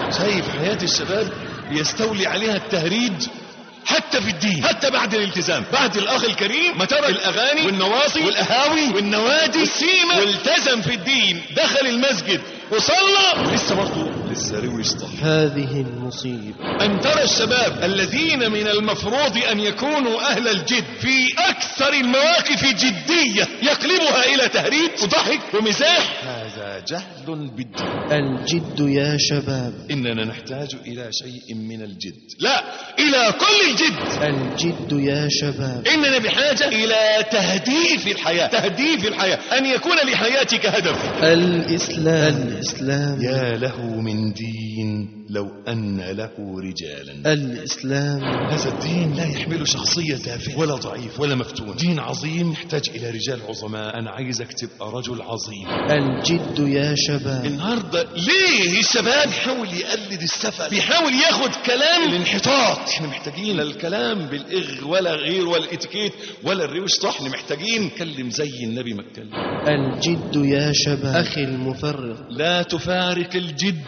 شايف حياة الشباب يستولي عليها التهريج حتى في الدين، حتى بعد الالتزام. بعد الأخ الكريم ما ترك الأغاني والنواصي والأهاوي والنوادي والسيمة والتزم في الدين، دخل المسجد وصلى، لسه برضه لسه روي يصطح. هذه المصيبة أن ترى الشباب الذين من المفروض أن يكونوا أهل الجد في أكثر المواقف جدية يقلبها إلى تهريج وضحك ومزاح. هذا جهل بالدين. الجد يا شباب، إننا نحتاج إلى شيء من الجد، لا إلى كل الجد. الجد يا شباب، إننا بحاجة إلى تهديف الحياة، تهديف الحياة، أن يكون لحياتك هدف. الإسلام يا له من دين لو أن له رجالا. الإسلام هذا الدين لا يحمل شخصية تافهة ولا ضعيف ولا مفتون، دين عظيم يحتاج إلى رجال عظماء. أنا عايزك تبقى رجل عظيم. الجد يا شباب. النهاردة ليه الشباب بيحاول يقلد السفل، بيحاول ياخد كلام الانحطاط؟ احنا محتاجين لا الكلام بالإغ ولا غير ولا الاتيكيت ولا الروش، احنا محتاجين نتكلم زي النبي ما اتكلم. الجد يا شباب، أخي المفرط، لا تفارق الجد.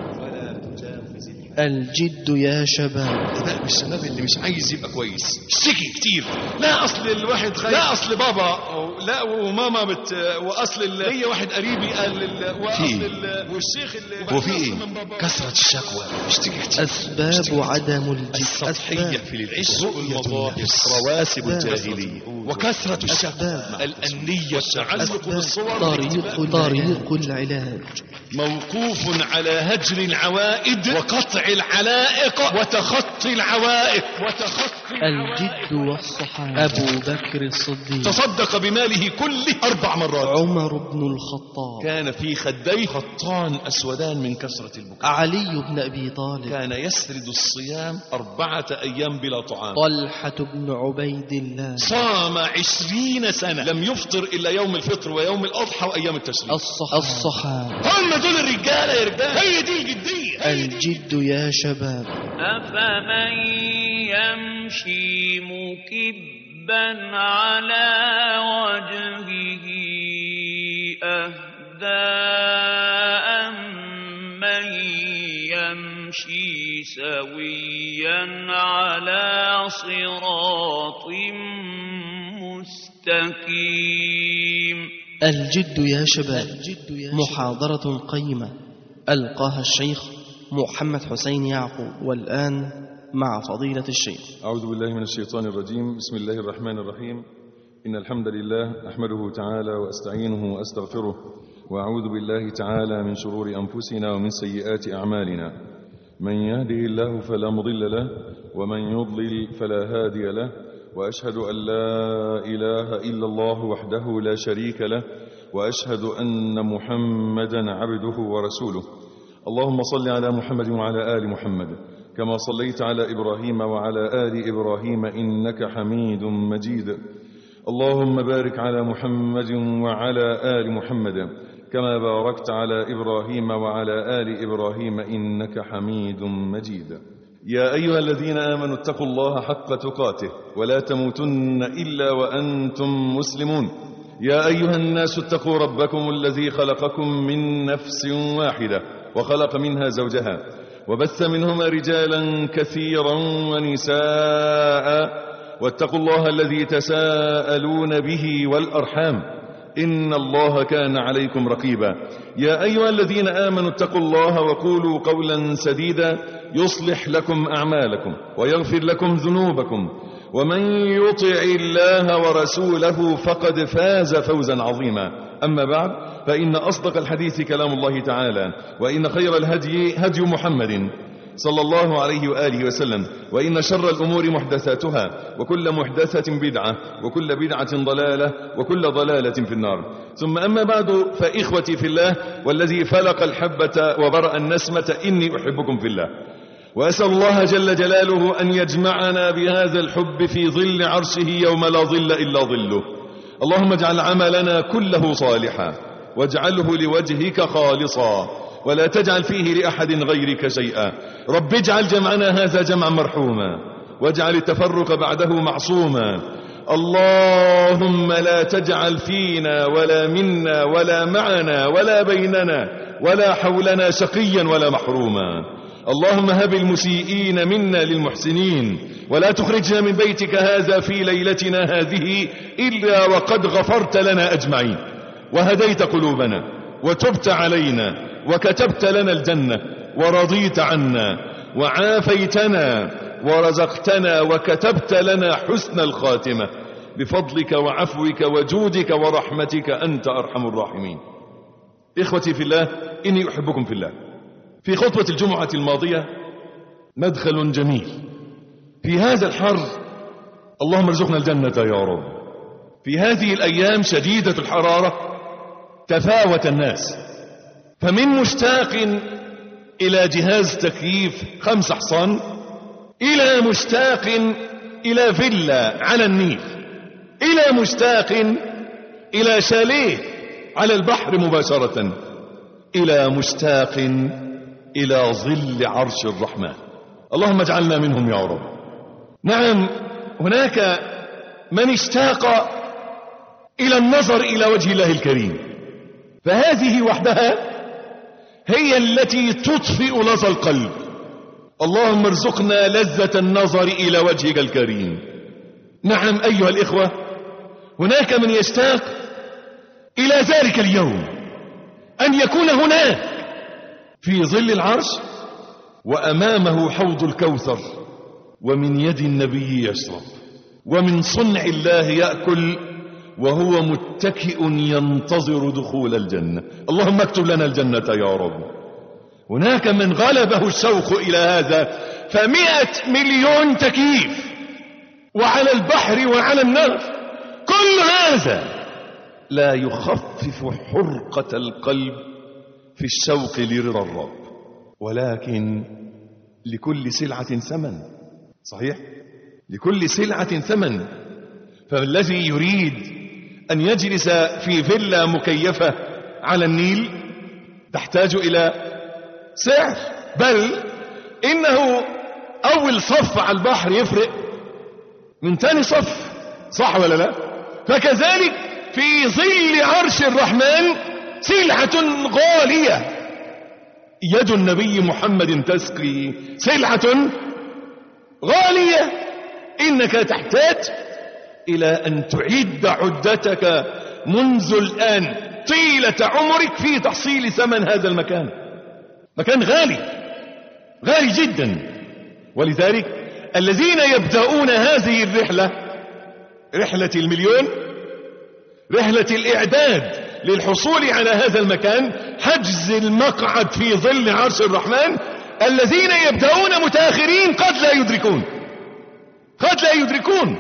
الجد يا شباب. ده بقى الشباب اللي مش عايز يبقى كويس، اشتكي كتير. لا اصل الواحد خايف، لا اصل بابا، لا وماما واصل هي واحد قريبي قال واصل والشيخ اللي هو في ايه؟ كثرة الشكوى، اشتكي كتير. أسباب عدم الجد السطحية في العشق والمظاهر، رواسب الجاهلية وكثرة الشكوى، الأنية، التعلق بالصور. طريق العلاج موقوف على هجر العوائد وقطع العلائق وتخطي العوائق. الجد والصحابة. أبو بكر الصديق تصدق بماله كله 4 مرات. عمر بن الخطاب كان في خديه خطان أسودان من كثرة البكاء. علي بن أبي طالب كان يسرد الصيام 4 أيام بلا طعام. طلحة بن عبيد الله صام 20 سنة لم يفطر إلا يوم الفطر ويوم الأضحى وأيام التشريق. الصحابة هم دول الرجالة يا رجال، هي دي الجدية. الجد يا شباب. أفمن يمشي مكبا على وجهه أهدى أمن يمشي سويا على صراط مستقيم. الجد يا شباب، محاضرة قيمة ألقاها الشيخ محمد حسين يعقوب، والآن مع فضيلة الشيخ. أعوذ بالله من الشيطان الرجيم. بسم الله الرحمن الرحيم. إن الحمد لله أحمده تعالى وأستعينه وأستغفره، وأعوذ بالله تعالى من شرور أنفسنا ومن سيئات أعمالنا. من يهده الله فلا مضل له، ومن يضلل فلا هادي له، وأشهد أن لا إله إلا الله وحده لا شريك له، وأشهد أن محمدا عبده ورسوله. اللهم صل على محمد وعلى آل محمد كما صليت على إبراهيم وعلى آل إبراهيم إنك حميد مجيد. اللهم بارك على محمد وعلى آل محمد كما باركت على إبراهيم وعلى آل إبراهيم إنك حميد مجيد. يا أيها الذين آمنوا اتقوا الله حق تقاته ولا تموتن إلا وأنتم مسلمون. يا أيها الناس اتقوا ربكم الذي خلقكم من نفس واحدة وخلق منها زوجها وبث منهما رجالا كثيرا ونساء، واتقوا الله الذي تساءلون به والأرحام إن الله كان عليكم رقيبا. يا أيها الذين آمنوا اتقوا الله وقولوا قولا سديدا يصلح لكم أعمالكم ويغفر لكم ذنوبكم، ومن يطع الله ورسوله فقد فاز فوزا عظيما. أما بعد، فإن أصدق الحديث كلام الله تعالى، وإن خير الهدي هدي محمد صلى الله عليه وآله وسلم، وإن شر الأمور محدثاتها، وكل محدثة بدعة، وكل بدعة ضلالة، وكل ضلالة في النار. ثم أما بعد، فإخوتي في الله والذي فلق الحبة وبرأ النسمة، إني أحبكم في الله، وأسأل الله جل جلاله أن يجمعنا بهذا الحب في ظل عرشه يوم لا ظل إلا ظله. اللهم اجعل عملنا كله صالحا، واجعله لوجهك خالصا، ولا تجعل فيه لأحد غيرك شيئا. رب اجعل جمعنا هذا جمعا مرحوما، واجعل التفرق بعده معصوما. اللهم لا تجعل فينا ولا منا ولا معنا ولا بيننا ولا حولنا شقيا ولا محروما. اللهم هب المسيئين منا للمحسنين، ولا تخرجنا من بيتك هذا في ليلتنا هذه إلا وقد غفرت لنا أجمعين، وهديت قلوبنا، وتبت علينا، وكتبت لنا الجنة، ورضيت عنا، وعافيتنا، ورزقتنا، وكتبت لنا حسن الخاتمة بفضلك وعفوك وجودك ورحمتك، أنت أرحم الراحمين. إخوتي في الله، إني أحبكم في الله. في خطبة الجمعة الماضية مدخل جميل في هذا الحر. اللهم ارزقنا الجنة يا رب. في هذه الأيام شديدة الحرارة تفاوت الناس، فمن مشتاق إلى جهاز تكييف 5 حصان، إلى مشتاق إلى فيلا على النيل، إلى مشتاق إلى شاليه على البحر مباشرة، إلى مشتاق إلى ظل عرش الرحمن. اللهم اجعلنا منهم يا رب. نعم، هناك من اشتاق إلى النظر إلى وجه الله الكريم، فهذه وحدها هي التي تطفئ لظى القلب. اللهم ارزقنا لذة النظر إلى وجهك الكريم. نعم أيها الإخوة، هناك من يشتاق إلى ذلك اليوم، أن يكون هناك في ظل العرش، وأمامه حوض الكوثر، ومن يد النبي يشرب، ومن صنع الله يأكل، وهو متكئ ينتظر دخول الجنة. اللهم اكتب لنا الجنة يا رب. هناك من غلبه الشوق إلى هذا، ف100 مليون تكييف، وعلى البحر وعلى النهر، كل هذا لا يخفف حرقة القلب في الشوق لرضا الرب، ولكن لكل سلعة ثمن. صحيح، لكل سلعة ثمن. فالذي يريد أن يجلس في فيلا مكيفة على النيل تحتاج إلى سعر، بل إنه أول صف على البحر يفرق من ثاني صف، صح ولا لا؟ فكذلك في ظل عرش الرحمن سلعة غالية. يد النبي محمد تسقي سلعة غالية. إنك تحتاج إلى أن تعد عدتك منذ الآن طيلة عمرك في تحصيل ثمن هذا المكان. مكان غالي، غالي جدا. ولذلك الذين يبدأون هذه الرحلة، رحلة المليون، رحلة الإعداد للحصول على هذا المكان، حجز المقعد في ظل عرش الرحمن، الذين يبدأون متأخرين قد لا يدركون، قد لا يدركون.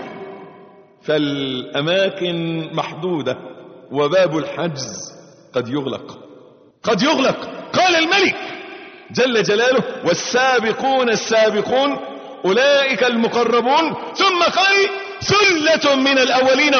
فالأماكن محدودة، وباب الحجز قد يغلق، قد يغلق. قال الملك جل جلاله: والسابقون السابقون أولئك المقربون، ثم قال: ثلة من الأولين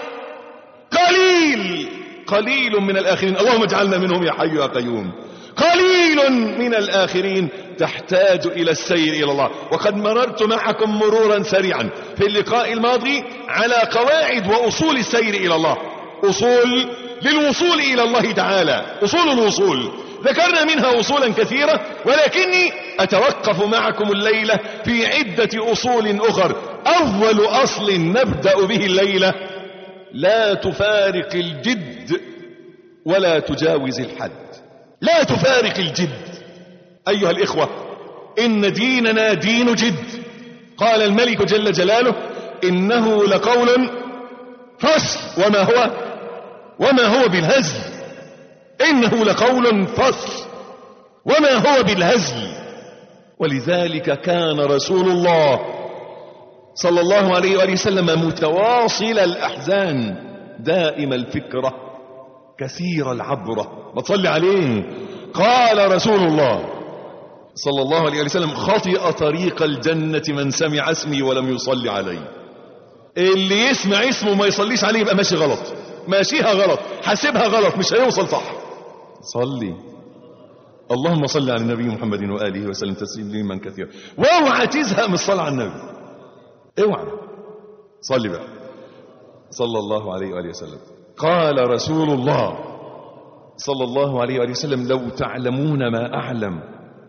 وقليل قليل من الآخرين. اللهم اجعلنا منهم يا حي يا قيوم. قليل من الآخرين. تحتاج إلى السير إلى الله. وقد مررت معكم مرورا سريعا في اللقاء الماضي على قواعد وأصول السير إلى الله، أصول للوصول إلى الله تعالى، أصول الوصول. ذكرنا منها أصولا كثيرة، ولكني أتوقف معكم الليلة في عدة أصول أخر. أول أصل نبدأ به الليلة: لا تفارق الجد ولا تجاوز الحد. لا تفارق الجد. أيها الإخوة، إن ديننا دين جد. قال الملك جل جلاله: إنه لقول فصل وما هو بالهزل. إنه لقول فصل وما هو بالهزل. ولذلك كان رسول الله صلى الله عليه وآله وسلم متواصل الأحزان، دائم الفكرة، كثير العبرة. ما تصلي عليه. قال رسول الله صلى الله عليه وسلم: خطئ طريق الجنة من سمع اسمي ولم يصلي علي. اللي يسمع اسمه ما يصليش عليه يبقى ماشي غلط، ماشيها غلط، حاسبها غلط، مش هيوصل صح. صلي. اللهم صل على النبي محمد وآله وسلم تسليما كثيرا. واوعى تزهق من الصلاة على النبي، اوعى. صلي بقى صلى الله عليه وآله وسلم. قال رسول الله صلى الله عليه وآله وسلم: لو تعلمون ما أعلم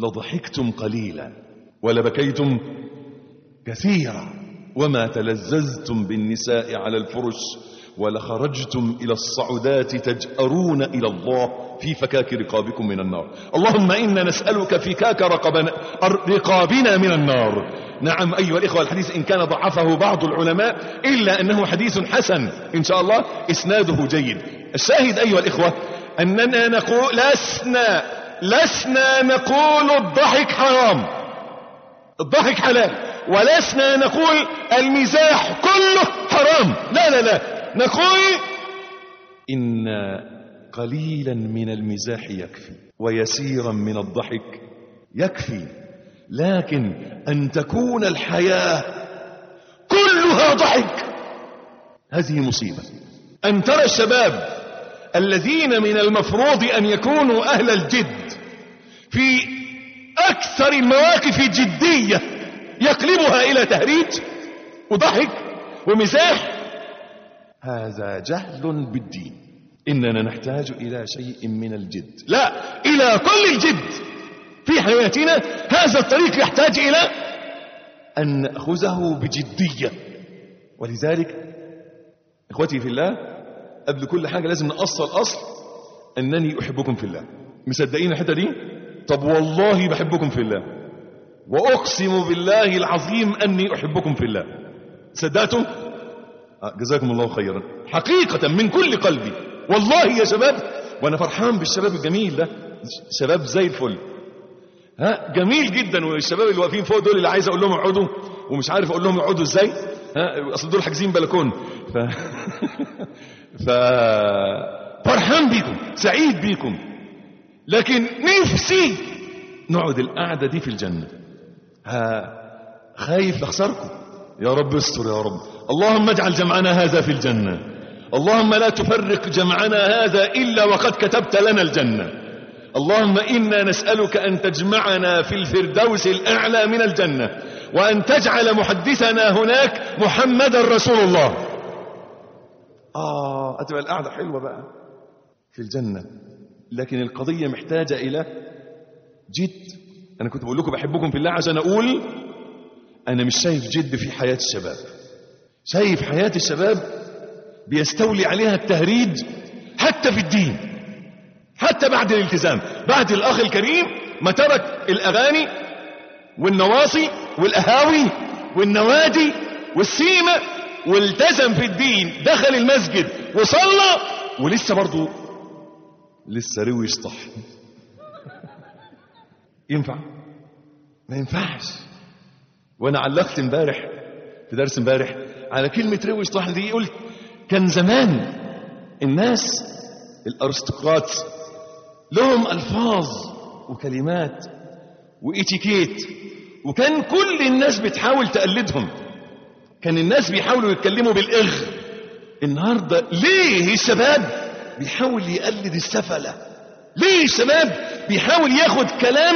لضحكتم قليلا ولبكيتم كثيرا وما تلذذتم بالنساء على الفرش ولخرجتم إلى الصعودات تجأرون إلى الله في فكاك رقابكم من النار. اللهم إنا نسألك فكاك رقابنا من النار. نعم أيها الإخوة، الحديث إن كان ضعفه بعض العلماء إلا أنه حديث حسن إن شاء الله إسناده جيد. الشاهد أيها الإخوة أننا نقول لسنا نقول الضحك حرام، الضحك حلال، ولسنا نقول المزاح كله حرام، لا لا لا، نقول إن قليلا من المزاح يكفي ويسيرا من الضحك يكفي، لكن أن تكون الحياة كلها ضحك هذه مصيبة. أن ترى الشباب الذين من المفروض أن يكونوا أهل الجد في أكثر المواقف جدية يقلبها إلى تهريج وضحك ومزاح، هذا جهل بالدين. إننا نحتاج إلى شيء من الجد، لا إلى كل الجد في حياتنا. هذا الطريق يحتاج إلى أن نأخذه بجدية. ولذلك إخوتي في الله، قبل كل حاجة لازم نأصل أصل أنني أحبكم في الله. مصدقين الحتة دي؟ طب والله بحبكم في الله، وأقسم بالله العظيم أني أحبكم في الله. صدقتم؟ جزاكم الله خيرا حقيقة من كل قلبي والله يا شباب. وأنا فرحان بالشباب الجميل ده، شباب زي الفل، جميل جدا. والشباب اللي واقفين فوق دول اللي عايز أقول لهم اقعدوا ومش عارف أقول لهم اقعدوا إزاي، أصل دول حاجزين بلكون. فرحان بيكم، سعيد بيكم، لكن نفسي نقعد القعدة دي في الجنة. خايف لخسركم، يا رب استر يا رب. اللهم اجعل جمعنا هذا في الجنة، اللهم لا تفرق جمعنا هذا إلا وقد كتبت لنا الجنة. اللهم إنا نسألك أن تجمعنا في الفردوس الأعلى من الجنة، وأن تجعل محدثنا هناك محمد رسول الله. أتبقى القعدة حلوة بقى في الجنة، لكن القضية محتاجة إلى جد. أنا كنت بقول لكم بحبكم في الله عشان أقول أنا مش شايف جد في حياة الشباب. شايف حياة الشباب بيستولي عليها التهريج حتى في الدين، حتى بعد الالتزام. بعد الأخ الكريم ما ترك الأغاني والنواصي والأهاوي والنوادي والسيمة والتزم في الدين، دخل المسجد وصلى، ولسه برضو لسه روش طح. ينفع؟ ما ينفعش. وانا علقت امبارح في درس امبارح على كلمة روش طح دي، قلت كان زمان الناس الارستقراط لهم الفاظ وكلمات واتيكيت، وكان كل الناس بتحاول تقلدهم. كان الناس بيحاولوا يتكلموا بالإغ. النهاردة ليه الشباب بيحاول يقلد السفلة؟ ليه الشباب بيحاول ياخد كلام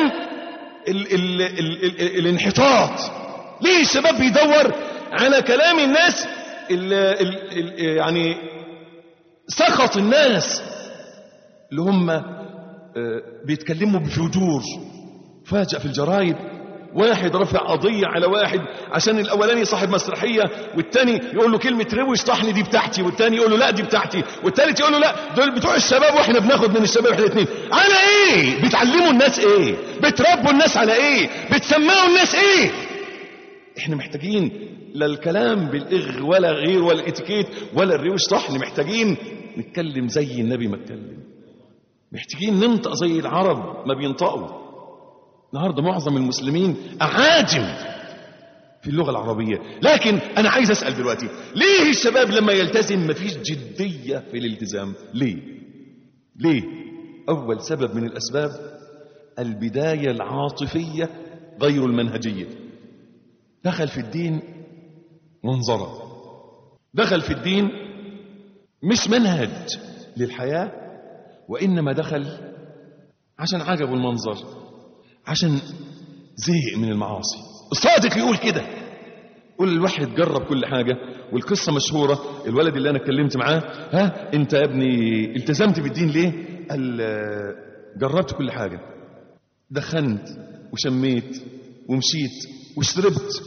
الانحطاط؟ ليه الشباب بيدور على كلام الناس يعني سخط الناس اللي هم بيتكلموا بفجور؟ فاجأ في الجرايد واحد رفع قضية على واحد عشان الأولاني صاحب مسرحية، والتاني يقول له كلمة روش طحني دي بتاعتي، والتاني يقول له لا دي بتاعتي، والتالت يقول له لا دول بتوع الشباب واحنا بناخد من الشباب احنا الاثنين. على ايه؟ بتعلموا الناس ايه؟ بتربوا الناس على ايه؟ بتسمعوا الناس ايه؟ احنا محتاجين لا الكلام بالإغ ولا غير ولا الاتيكيت ولا الروش طحن. محتاجين نتكلم زي النبي ما اتكلم، محتاجين ننطق زي العرب ما بينطقوا. النهارده معظم المسلمين أعاجم في اللغة العربية. لكن أنا عايز أسأل دلوقتي، ليه الشباب لما يلتزم مفيش جدية في الالتزام؟ ليه؟ أول سبب من الأسباب البداية العاطفية غير المنهجية. دخل في الدين منظرة، دخل في الدين مش منهج للحياة، وإنما دخل عشان عجبه المنظر، عشان زهق من المعاصي. الصادق يقول كده، قول الواحد جرب كل حاجة. والقصة مشهورة، الولد اللي أنا اتكلمت معاه، أنت يا ابني التزمت بالدين ليه؟ قال جربت كل حاجة، دخنت وشميت ومشيت وشربت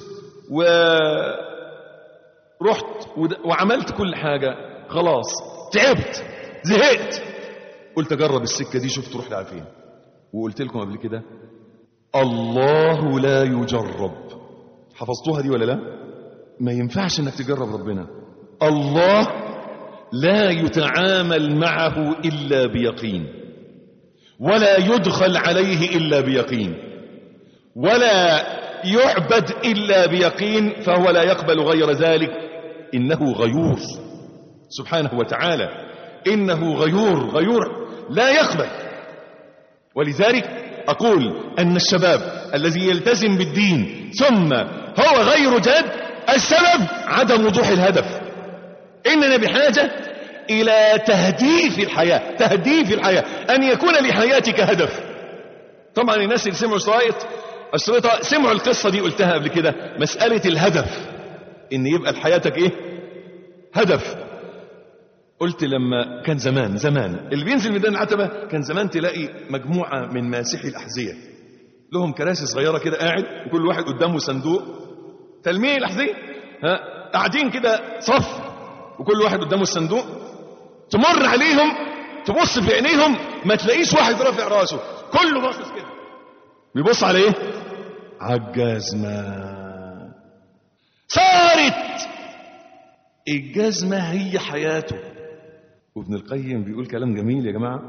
ورحت وعملت كل حاجة، خلاص تعبت زهقت، قلت أجرب السكة دي شوف تروح لها فين. وقلت لكم قبل كده الله لا يجرب، حفظتوها دي ولا لا؟ ما ينفعش انك تجرب ربنا. الله لا يتعامل معه إلا بيقين، ولا يدخل عليه إلا بيقين، ولا يعبد إلا بيقين، فهو لا يقبل غير ذلك. إنه غيور سبحانه وتعالى، إنه غيور لا يقبل. ولذلك أقول أن الشباب الذي يلتزم بالدين ثم هو غير جاد، السبب عدم وضوح الهدف. إننا بحاجة إلى تهديف الحياة، أن يكون لحياتك هدف. طبعا الناس اللي سمعوا الشريطة سمعوا القصة دي، قلتها قبل كده، مسألة الهدف، إن يبقى لحياتك إيه؟ هدف. قلت لما كان زمان اللي بينزل ميدان العتبة كان زمان تلاقي مجموعة من ماسحي الأحذية، لهم كراسي صغيرة كده قاعد، وكل واحد قدامه صندوق تلميع الأحذية، قاعدين كده صف، وكل واحد قدامه الصندوق. تمر عليهم تبص في عينيهم ما تلاقيش واحد رافع راسه، كله باصص كده. بيبص على ايه؟ على الجزمة. صارت الجزمة هي حياته. وابن القيم بيقول كلام جميل يا جماعة،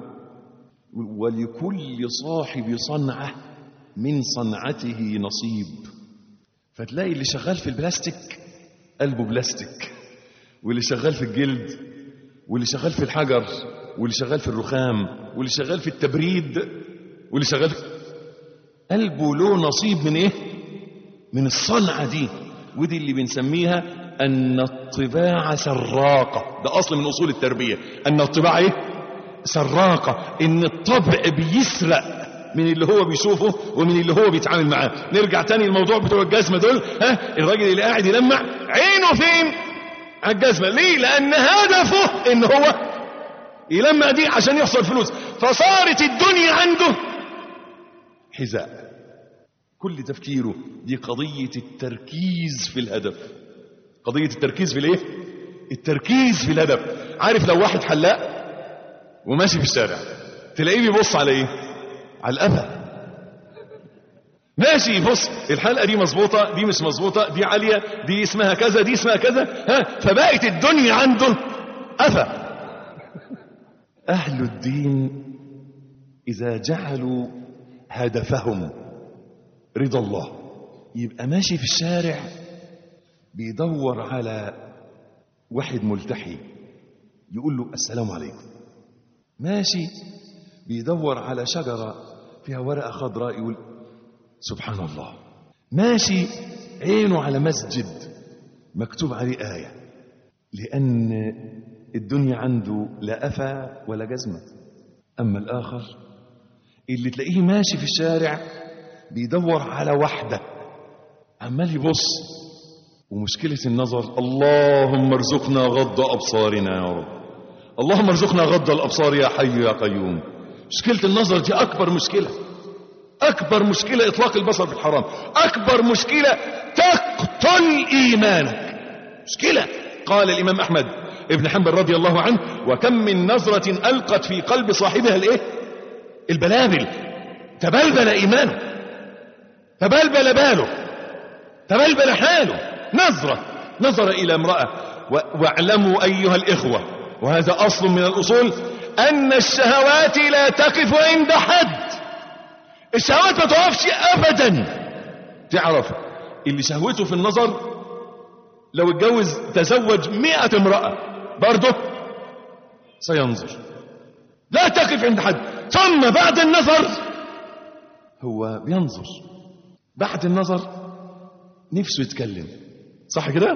ولكل صاحب صنعة من صنعته نصيب. فتلاقي اللي شغال في البلاستيك قلبه بلاستيك، واللي شغال في الجلد، واللي شغال في الحجر، واللي شغال في الرخام، واللي شغال في التبريد، واللي شغال في قلبه له نصيب من ايه؟ من الصنعة دي. ودي اللي بنسميها أن الطباع سراقة. ده أصل من أصول التربية، أن الطباع ايه؟ سراقة. إن الطبع بيسرق من اللي هو بيشوفه ومن اللي هو بيتعامل معاه. نرجع تاني الموضوع بتوع الجزمة دول. الراجل اللي قاعد يلمع عينه فين؟ على الجزمة. ليه؟ لأن هدفه إن هو يلمع دي عشان يحصل فلوس، فصارت الدنيا عنده حذاء. كل تفكيره دي قضية التركيز في الهدف. قضية التركيز في الايه؟ التركيز في الهدف. عارف لو واحد حلاق وماشي في الشارع تلاقيه بيبص على ايه؟ على القفا. ماشي يبص، الحلقة دي مظبوطة، دي مش مظبوطة، دي عالية، دي اسمها كذا، دي اسمها كذا، فبقت الدنيا عنده قفا. أهل الدين إذا جعلوا هدفهم رضا الله، يبقى ماشي في الشارع بيدور على واحد ملتحي يقول له السلام عليكم، ماشي بيدور على شجرة فيها ورقة خضراء يقول سبحان الله، ماشي عينه على مسجد مكتوب عليه آية، لأن الدنيا عنده لا أفا ولا جزمة. أما الآخر اللي تلاقيه ماشي في الشارع بيدور على واحدة، عمال يبص، ومشكلة النظر. اللهم ارزقنا غض أبصارنا يا رب، اللهم ارزقنا غض الأبصار يا حي يا قيوم. مشكلة النظر دي أكبر مشكلة، أكبر مشكلة إطلاق البصر في الحرام، أكبر مشكلة تقتل إيمانك، مشكلة. قال الإمام أحمد ابن حنبل رضي الله عنه: وكم من نظرة ألقت في قلب صاحبها الإيه؟ البلابل، تبلبل إيمانه، تبلبل باله، تبلبل حاله. نظر إلى امرأة. واعلموا أيها الإخوة، وهذا أصل من الأصول، أن الشهوات لا تقف عند حد. الشهوات ما تقفش أبدا. تعرف اللي شهوته في النظر لو اتجوز تزوج 100 امرأة برضه سينظر، لا تقف عند حد. ثم بعد النظر هو بينظر، بعد النظر نفسه يتكلم، صح كده؟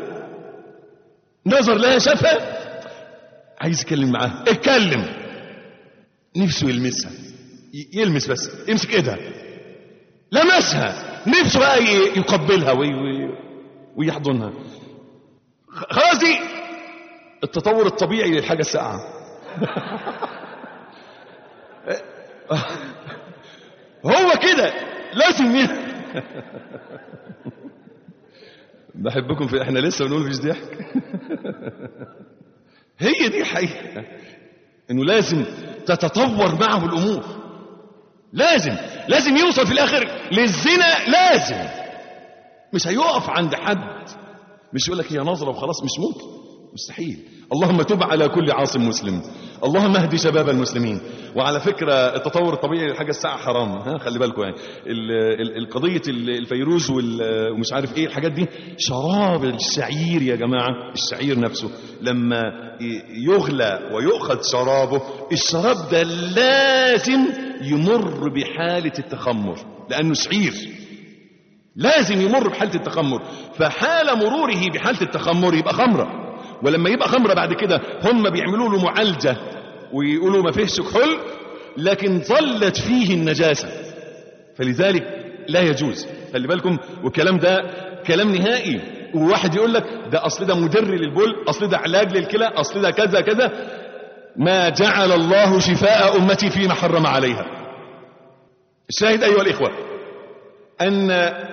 نظر لها شافها عايز يتكلم معاها، اتكلم. نفسه يلمسها، يلمس بس، يمسك ايدها، لمسها، نفسه بقى يقبلها ويحضنها. خلاص دي التطور الطبيعي للحاجة الساقعة. هو كده لازم بحبكم في احنا لسه بنقول مفيش ضحك. هي دي الحقيقة، انه لازم تتطور معه الامور، لازم يوصل في الاخر للزنا، لازم مش هيقف عند حد، مش يقول لك هي نظرة وخلاص، مش ممكن، مستحيل. اللهم تب على كل عاصم مسلم، اللهم اهدي شباب المسلمين. وعلى فكرة التطور الطبيعي للحاجة الساعة حرام، ها خلي بالكم يعني القضية الفيروز ومش عارف ايه الحاجات دي. شراب الشعير يا جماعة، الشعير نفسه لما يغلى ويؤخذ شرابه، الشراب ده لازم يمر بحالة التخمر، لأنه شعير لازم يمر بحالة التخمر. فحال مروره بحالة التخمر يبقى خمرة، ولما يبقى خمرة بعد كده هم بيعملوا له معالجة ويقولوا ما فيهش كحول، لكن ظلت فيه النجاسة، فلذلك لا يجوز. خلي بالكم، والكلام ده كلام نهائي. وواحد يقول لك ده أصل ده مدر للبول، أصل ده علاج للكلى، أصل ده كذا كذا. ما جعل الله شفاء أمتي فيما حرم عليها. الشاهد أيها الإخوة أن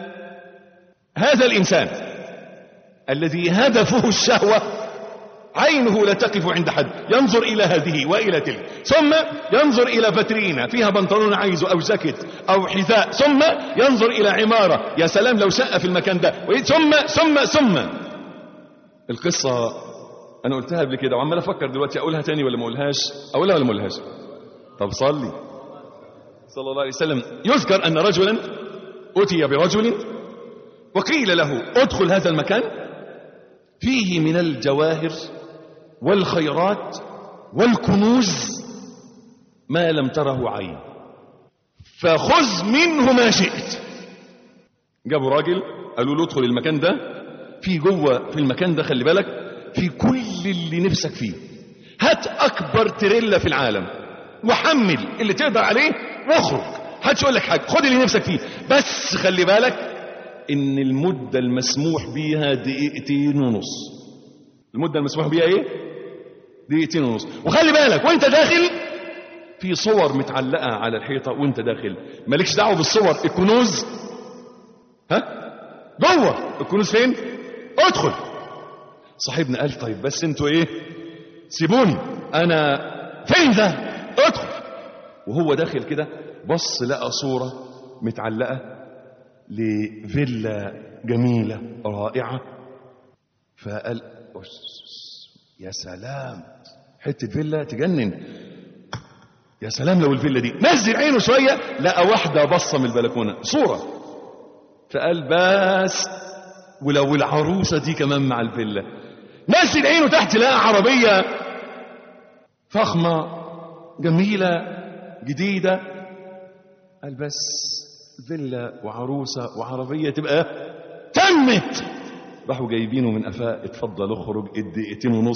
هذا الإنسان الذي هدفه الشهوة عينه لا تقف عند حد، ينظر إلى هذه وإلى تلك، ثم ينظر إلى فترينة فيها بنطلون عايزه أو جاكيت أو حذاء، ثم ينظر إلى عمارة، يا سلام لو شقة في المكان ده، ثم القصة أنا قلتها قبل كده وعمال أفكر دلوقتي أقولها تاني ولا ما أقولهاش، أقولها ولا ما أقولهاش؟ طب صلي صلى الله عليه وسلم. يذكر أن رجلا أتي برجل وقيل له ادخل هذا المكان فيه من الجواهر والخيرات والكنوز ما لم تره عين، فخذ منه ما شئت. جابوا راجل قالوا له ادخل المكان ده، في جوه في المكان ده خلي بالك في كل اللي نفسك فيه، هات اكبر تريلا في العالم وحمل اللي تقدر عليه واخرج، هاتش يقول لك حاجه، خد اللي نفسك فيه، بس خلي بالك ان المدة المسموح بيها 2.5 دقيقة. المدة المسموح بيها ايه؟ 2.5 دقيقة. وخلي بالك وانت داخل في صور متعلقة على الحيطة وانت داخل، مالكش دعوة بالصور، الكنوز ها جوه، الكنوز فين؟ ادخل. صاحبنا قال طيب بس انتوا ايه، سيبوني انا فين ده، ادخل. وهو داخل كده بص لقى صورة متعلقة لفيلا جميلة رائعة، فقال يا سلام حتة فيلا تجنن، يا سلام لو الفيلا دي. نزل عينه شوية لقى واحدة بصة من البلكونة صورة، فقال بس ولو العروسة دي كمان مع الفيلا. نزل عينه تحت لقى عربية فخمة جميلة جديدة، قال بس فيلا وعروسة وعربية تبقى تمت. راحوا جايبينه من قفاه، اتفضل اخرج 2.5 دقيقة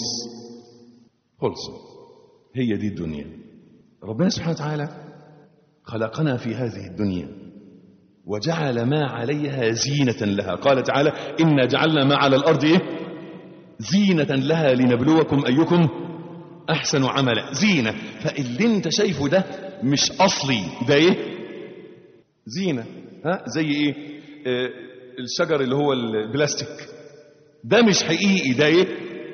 خلصوا. هي دي الدنيا. ربنا سبحانه وتعالى خلقنا في هذه الدنيا وجعل ما عليها زينة لها. قال تعالى إنا جعلنا ما على الأرض إيه؟ زينة لها لنبلوكم أيكم أحسن عملا. زينة. فاللي انت شايفه ده مش أصلي، ده إيه؟ زينة. ها زي إيه؟ الشجر اللي هو البلاستيك ده مش حقيقي، ده إيه؟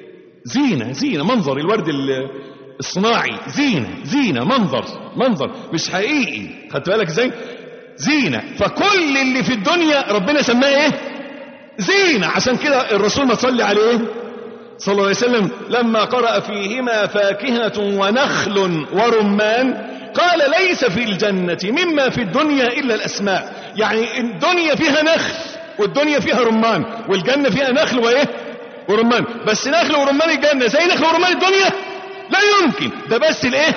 زينة. منظر الورد الصناعي زينة منظر مش حقيقي. خدت بالك ازاي؟ زينة. فكل اللي في الدنيا ربنا سماه ايه؟ زينة. عشان كده الرسول ما صلي عليه صلى الله عليه وسلم لما قرأ فيهما فاكهة ونخل ورمان قال ليس في الجنة مما في الدنيا إلا الأسماء. يعني الدنيا فيها نخل والدنيا فيها رمان، والجنة فيها نخل وايه ورمان، بس نخل ورمان الجنة زي نخل ورمان الدنيا لا يمكن. ده بس الايه؟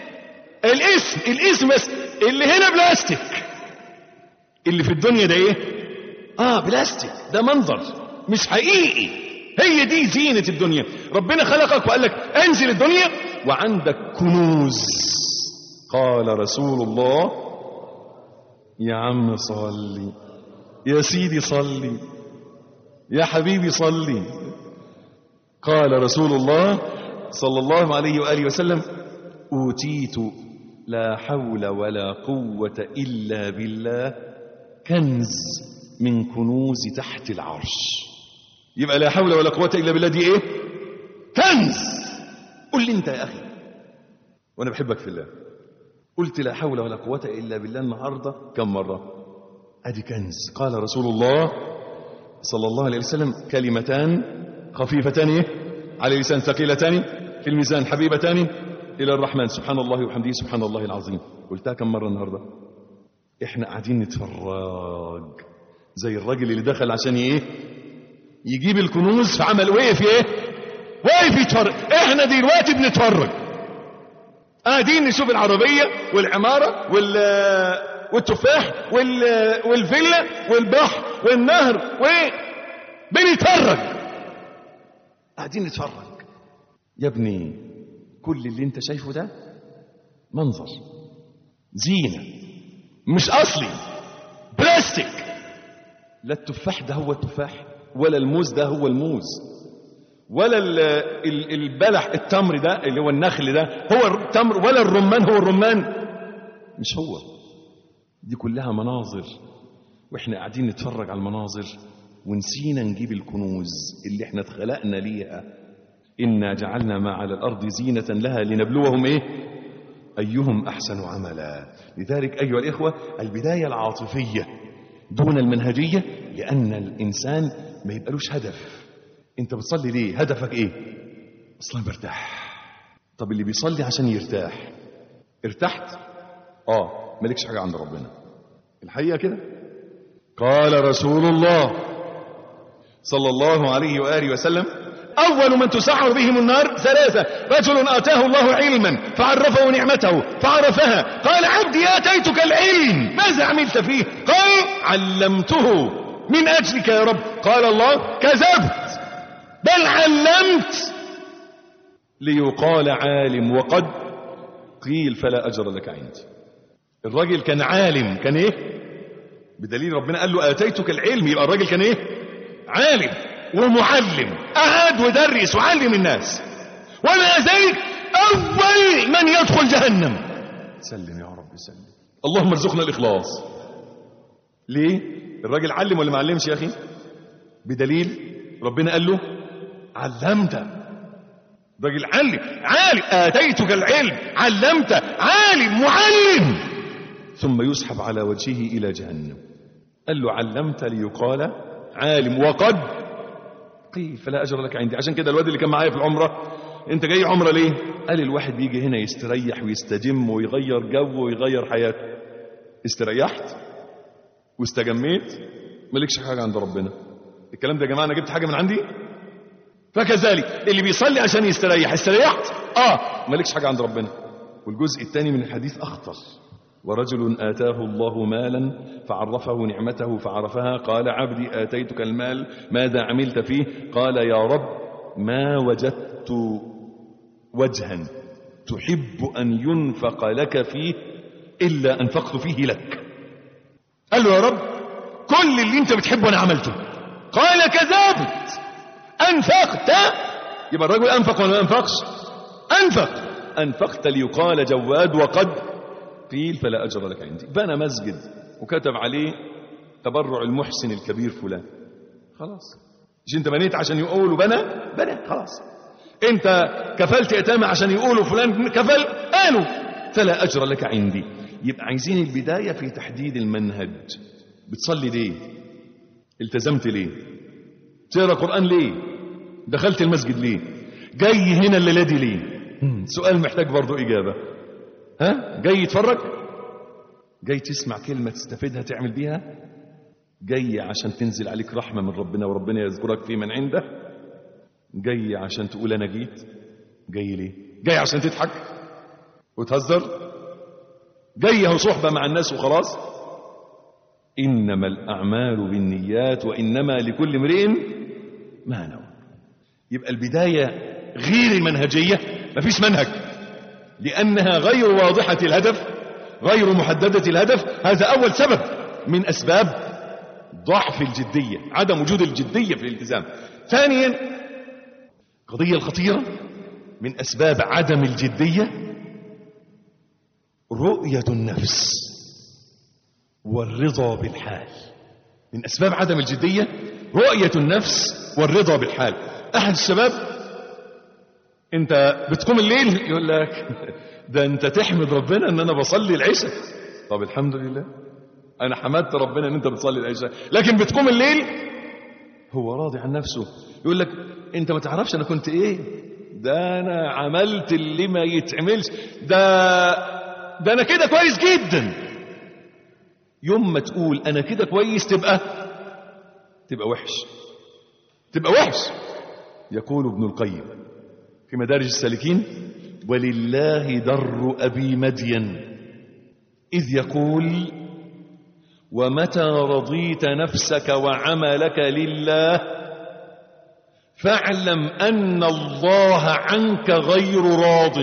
الاسم بس. اللي هنا بلاستيك، اللي في الدنيا ده ايه؟ بلاستيك، ده منظر مش حقيقي. هي دي زينة الدنيا. ربنا خلقك وقال لك انزل الدنيا وعندك كنوز. قال رسول الله يا عم صلي، يا سيدي صلي، يا حبيبي صلي. قال رسول الله صلى الله عليه وآله وسلم أوتيت لا حول ولا قوة إلا بالله كنز من كنوز تحت العرش. يبقى لا حول ولا قوة إلا بالله دي إيه؟ كنز. قل لي أنت يا أخي، وأنا بحبك في الله، قلت لا حول ولا قوة إلا بالله النهاردة كم مرة؟ أدي كنز. قال رسول الله صلى الله عليه وسلم: كلمتان خفيفتان إيه؟ على اللسان ثقيلتان في الميزان حبيبتان إلى الرحمن سبحان الله وبحمده سبحان الله العظيم. قلتها كم مرة النهاردة؟ إحنا قاعدين نتفرج زي الراجل اللي دخل عشان إيه؟ يجيب الكنوز، فعمل وقف إيه؟ وقف يتفرج. إحنا دلوقتي بنتفرج، قاعدين نشوف العربية والعمارة والتفاح والفيلا والبحر والنهر بنتفرج، قاعدين نتفرج. يا ابني كل اللي انت شايفه ده منظر، زينة، مش أصلي، بلاستيك. لا التفاح ده هو التفاح، ولا الموز ده هو الموز، ولا البلح التمر ده اللي هو النخل ده هو التمر، ولا الرمان هو الرمان، مش هو. دي كلها مناظر، واحنا قاعدين نتفرج على المناظر ونسينا نجيب الكنوز اللي احنا اتخلقنا ليها. إنا جعلنا ما على الأرض زينة لها لنبلوهم إيه؟ أيهم أحسن عملا. لذلك أيها الإخوة البداية العاطفية دون المنهجية، لأن الإنسان ما يبقالوش هدف. أنت بتصلي ليه؟ هدفك إيه؟ أصلا برتاح. طب اللي بيصلي عشان يرتاح، ارتحت؟ مالكش حاجة عند ربنا الحقيقة كده. قال رسول الله صلى الله عليه وآله وسلم: أول من تسعر بهم النار ثلاثة: رجل آتاه الله علما فعرفه نعمته فعرفها، قال: عبدي آتيتك العلم ماذا عملت فيه؟ قال: علمته من أجلك يا رب. قال الله: كذبت، بل علمت ليقال عالم وقد قيل فلا أجر لك عندي. الراجل كان عالم، كان إيه؟ بدليل ربنا قال له آتيتك العلم، يبقى الراجل كان إيه؟ عالم ومعلم، قعد ودرس وعلم الناس، ومع ذلك أول من يدخل جهنم. سلم يا رب سلم، اللهم ارزقنا الإخلاص. ليه؟ الراجل علم ولا ما علمش يا أخي؟ بدليل ربنا قال له علمت. الراجل عالم، آتيتك العلم، علمت، عالم معلم، ثم يسحب على وجهه إلى جهنم. قال له علمت ليقال عالم وقد قيل فلا أجر لك عندي. عشان كده الواد اللي كان معايا في العمرة: انت جاي عمرة ليه؟ قال الواحد بيجي هنا يستريح ويستجم ويغير جو ويغير حياته. استريحت واستجميت، مالكش حاجة عند ربنا. الكلام ده يا جماعة أنا جبت حاجة من عندي؟ فكذلك اللي بيصلي عشان يستريح، استريحت؟ مالكش حاجة عند ربنا. والجزء الثاني من الحديث أخطر: ورجل آتاه الله مالا فعرفه نعمته فعرفها، قال: عبدي آتيتك المال ماذا عملت فيه؟ قال: يا رب ما وجدت وجها تحب أن ينفق لك فيه إلا أنفقت فيه لك. قال له: يا رب كل اللي انت بتحبه أنا عملته. قال: كذبت، أنفقت. يبقى الرجل أنفق ولا ما أنفقش؟ أنفقت ليقال جواد وقد قيل فلا أجر لك عندي. بنى مسجد وكتب عليه تبرع المحسن الكبير فلان، خلاص. مش انت بنيت عشان يقولوا بنى خلاص. انت كفلت يتامى عشان يقولوا فلان كفل، قالوا فلا أجر لك عندي. يبقى عايزين البداية في تحديد المنهج. بتصلي ليه؟ التزمت ليه؟ تقرأ قرآن ليه؟ دخلت المسجد ليه؟ جاي هنا الليلة دي ليه؟ سؤال محتاج برضو إجابة. جاي يتفرج؟ جاي تسمع كلمة تستفيدها تعمل بيها؟ جاي عشان تنزل عليك رحمة من ربنا وربنا يذكرك في من عنده؟ جاي عشان تقول أنا جيت؟ جاي ليه؟ جاي عشان تضحك وتهزر؟ جاي هو صحبة مع الناس وخلاص؟ إنما الأعمال بالنيات وإنما لكل امرئ ما نوى. يبقى البداية غير المنهجية، مفيش منهج، لأنها غير واضحة الهدف، غير محددة الهدف. هذا أول سبب من أسباب ضعف الجدية، عدم وجود الجدية في الالتزام. ثانيا، قضية الخطيرة من أسباب عدم الجدية: رؤية النفس. والرضا بالحال. من أسباب عدم الجدية رؤية النفس والرضا بالحال. أحد الشباب أنت بتقوم الليل يقول لك ده أنت تحمد ربنا أن أنا بصلي العشاء. طب الحمد لله، أنا حمدت ربنا أن أنت بتصلي العشاء، لكن بتقوم الليل هو راضي عن نفسه. يقول لك أنت ما تعرفش أنا كنت إيه، ده أنا عملت اللي ما يتعملش، ده أنا كده كويس جدا. يوم ما تقول أنا كده كويس تبقى وحش. يقول ابن القيم في مدارج السالكين: ولله در أبي مدين إذ يقول: ومتى رضيت نفسك وعملك لله فاعلم أن الله عنك غير راض.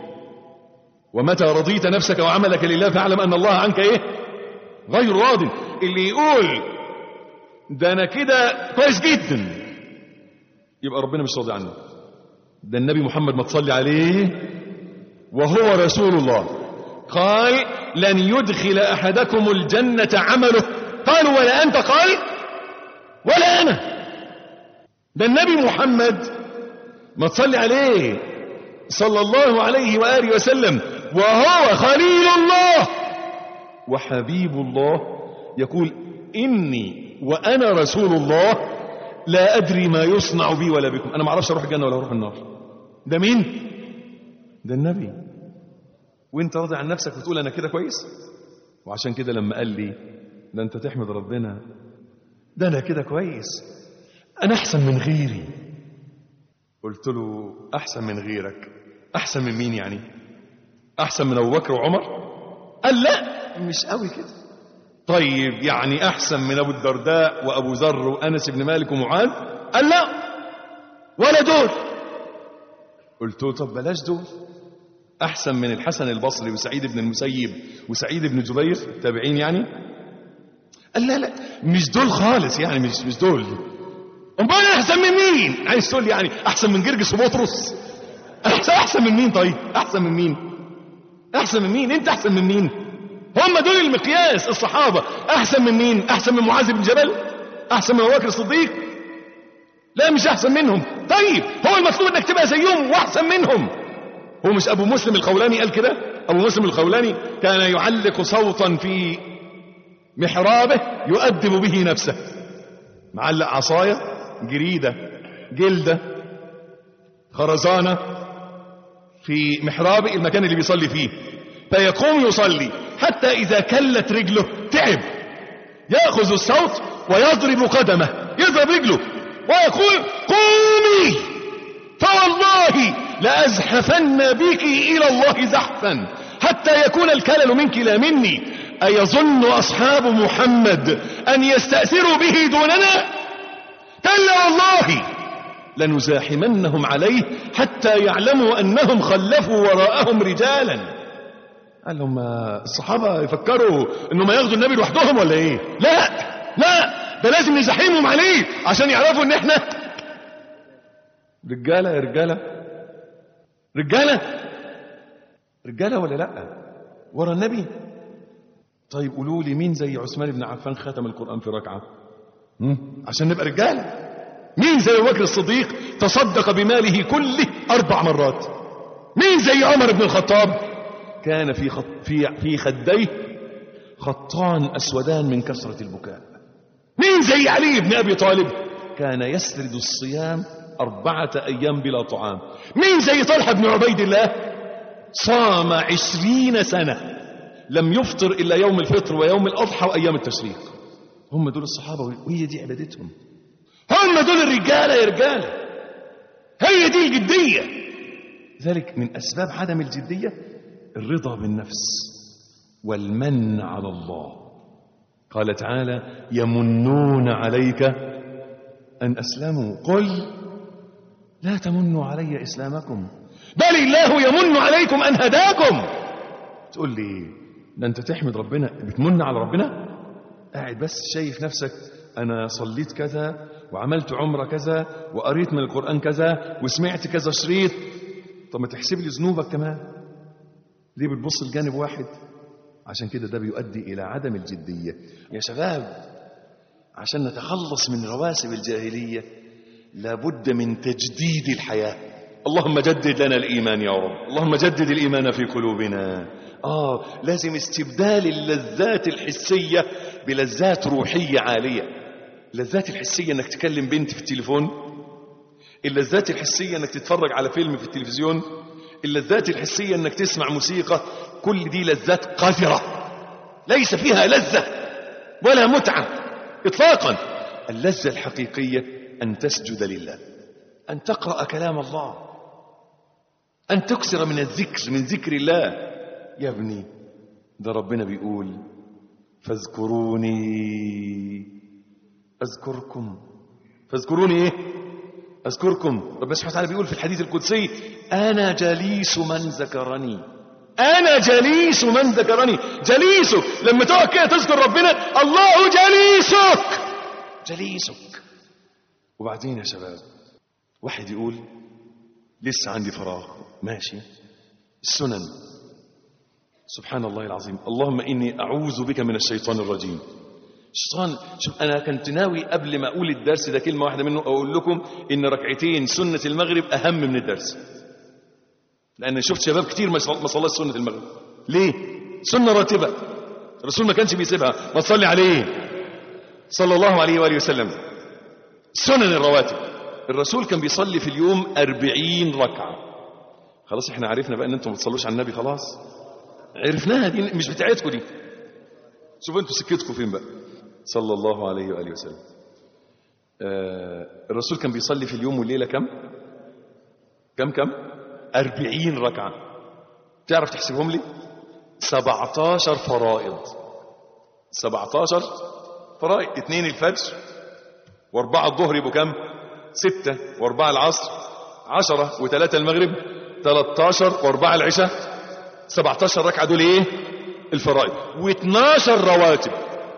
ومتى رضيت نفسك وعملك لله فاعلم أن الله عنك إيه؟ غير راض. اللي يقول ده أنا كده كويس جدا يبقى ربنا مش راضي عنه. ده النبي محمد ما تصلي عليه وهو رسول الله قال: لن يدخل أحدكم الجنة عمله. قالوا: ولا أنت؟ قال: ولا أنا. ده النبي محمد ما تصلي عليه صلى الله عليه وآله وسلم وهو خليل الله وحبيب الله يقول: إني وأنا رسول الله لا أدري ما يصنع بي ولا بكم. أنا ما أعرفش أروح الجنة ولا أروح النار. ده مين؟ ده النبي. وانت راضي عن نفسك وتقول أنا كده كويس. وعشان كده لما قال لي ده أنت تحمد ربنا، ده أنا كده كويس، أنا أحسن من غيري. قلت له: أحسن من غيرك؟ أحسن من مين يعني؟ أحسن من أبو بكر وعمر؟ قال: لا مش قوي كده. طيب يعني أحسن من أبو الدرداء وأبو ذر وأنس بن مالك ومعاذ؟ قال: لا ولا دول. قلت له: طب بلاش دول، أحسن من الحسن البصري وسعيد بن المسيب وسعيد بن جبير تابعين يعني؟ قال: لا مش دول خالص يعني، مش دول. أمال أحسن من مين؟ عايز تقول يعني أحسن من جرجس وبطرس؟ أحسن من مين؟ طيب أحسن من مين؟ أحسن من مين؟ أنت أحسن من مين؟ هم دول المقياس. الصحابة أحسن من مين؟ أحسن من معاذ بن جبل؟ أحسن من أبو بكر الصديق؟ لا مش أحسن منهم. طيب هو المطلوب أنك تبقى زيهم وأحسن منهم. هو مش أبو مسلم الخولاني قال كده؟ أبو مسلم الخولاني كان يعلق صوتا في محرابه يؤدب به نفسه، معلق عصاية، جريدة، جلدة، خرزانة في محرابه المكان اللي بيصلي فيه، فيقوم يصلي حتى إذا كلت رجله تعب يأخذ الصوت ويضرب قدمه، يضرب رجله ويقول: قومي فوالله لأزحفن بك إلى الله زحفا حتى يكون الكلل منك لا مني. أيظن أصحاب محمد أن يستأثروا به دوننا؟ كلا والله لنزاحمنهم عليه حتى يعلموا أنهم خلفوا وراءهم رجالا. قال لهم الصحابة يفكروا أنهم ياخذوا النبي لوحدهم ولا إيه؟ لا ده لازم نزاحمهم عليه عشان يعرفوا أن إحنا رجالة. يا رجالة ولا لا ورا النبي؟ طيب قولوا لي مين زي عثمان بن عفان ختم القرآن في ركعة عشان نبقى رجالة؟ مين زي أبو بكر الصديق تصدق بماله كله 4 مرات؟ مين زي عمر بن الخطاب كان في خديه خطان أسودان من كثرة البكاء؟ مين زي علي بن أبي طالب كان يسرد الصيام 4 أيام بلا طعام؟ مين زي طلحة بن عبيد الله صام 20 سنة لم يفطر إلا يوم الفطر ويوم الأضحى وأيام التشريق؟ هم دول الصحابة وهي دي عبادتهم. هم دول الرجالة يا رجالة، هي دي الجدية. ذلك من أسباب عدم الجدية الرضا بالنفس والمن على الله. قال تعالى: يمنون عليك أن أسلموا قل لا تمنوا علي إسلامكم بل الله يمن عليكم أن هداكم. تقول لي ده أنت تحمد ربنا بتمن على ربنا؟ قاعد بس شايف نفسك أنا صليت كذا وعملت عمرة كذا وقريت من القرآن كذا وسمعت كذا شريط. طب ما تحسب لي ذنوبك كمان، ليه بتبص لجانب واحد؟ عشان كده ده بيؤدي إلى عدم الجدية. يا شباب، عشان نتخلص من رواسب الجاهلية لابد من تجديد الحياة. اللهم جدد لنا الإيمان يا رب، اللهم جدد الإيمان في قلوبنا. لازم استبدال اللذات الحسية بلذات روحية عالية. اللذات الحسية انك تكلم بنت في التليفون، اللذات الحسية انك تتفرج على فيلم في التلفزيون، اللذات الحسية انك تسمع موسيقى، كل دي لذات قذرة ليس فيها لذة ولا متعة اطلاقا. اللذة الحقيقية ان تسجد لله، ان تقرأ كلام الله، ان تكثر من الذكر، من ذكر الله. يا ابني ده ربنا بيقول فاذكروني أذكركم. فاذكروني إيه؟ أذكركم. ربنا سبحانه وتعالى بيقول في الحديث القدسي أنا جليس من ذكرني، أنا جليس من ذكرني. جليسك لما تقعد كده تذكر ربنا، الله جليسك، جليسك. وبعدين يا شباب واحد يقول لسه عندي فراغ، ماشي. السنن، سبحان الله العظيم، اللهم إني أعوذ بك من الشيطان الرجيم. الشيطان، شوف أنا كنت ناوي قبل ما أقول الدرس ده كلمة واحدة منه أقول لكم إن ركعتين سنة المغرب أهم من الدرس، لأن شفت شباب كتير ما صلى سنة المغرب. ليه؟ سنة راتبة، الرسول ما كانش بيسيبها، ما تصلي عليه صلى الله عليه وآله وسلم. سنن الرواتب، الرسول كان بيصلي في اليوم 40 ركعة. خلاص احنا عرفنا بقى ان انتم ما بتصلوش على النبي، خلاص عرفناها، دي مش بتاعتكم دي. شوفوا انتوا سكتكم فين بقى. صلى الله عليه وآله وسلم. الرسول كان بيصلي في اليوم والليلة كم 40 ركعة. تعرف تحسبهم لي؟ 17 فرائض. 17 فرائض، 2 الفجر و4 الظهر يبقوا كم؟ 6 و4 العصر 10 و3 المغرب 13 و4 العشاء 17 ركعة. دول ايه؟ الفرائض. و12 رواتب،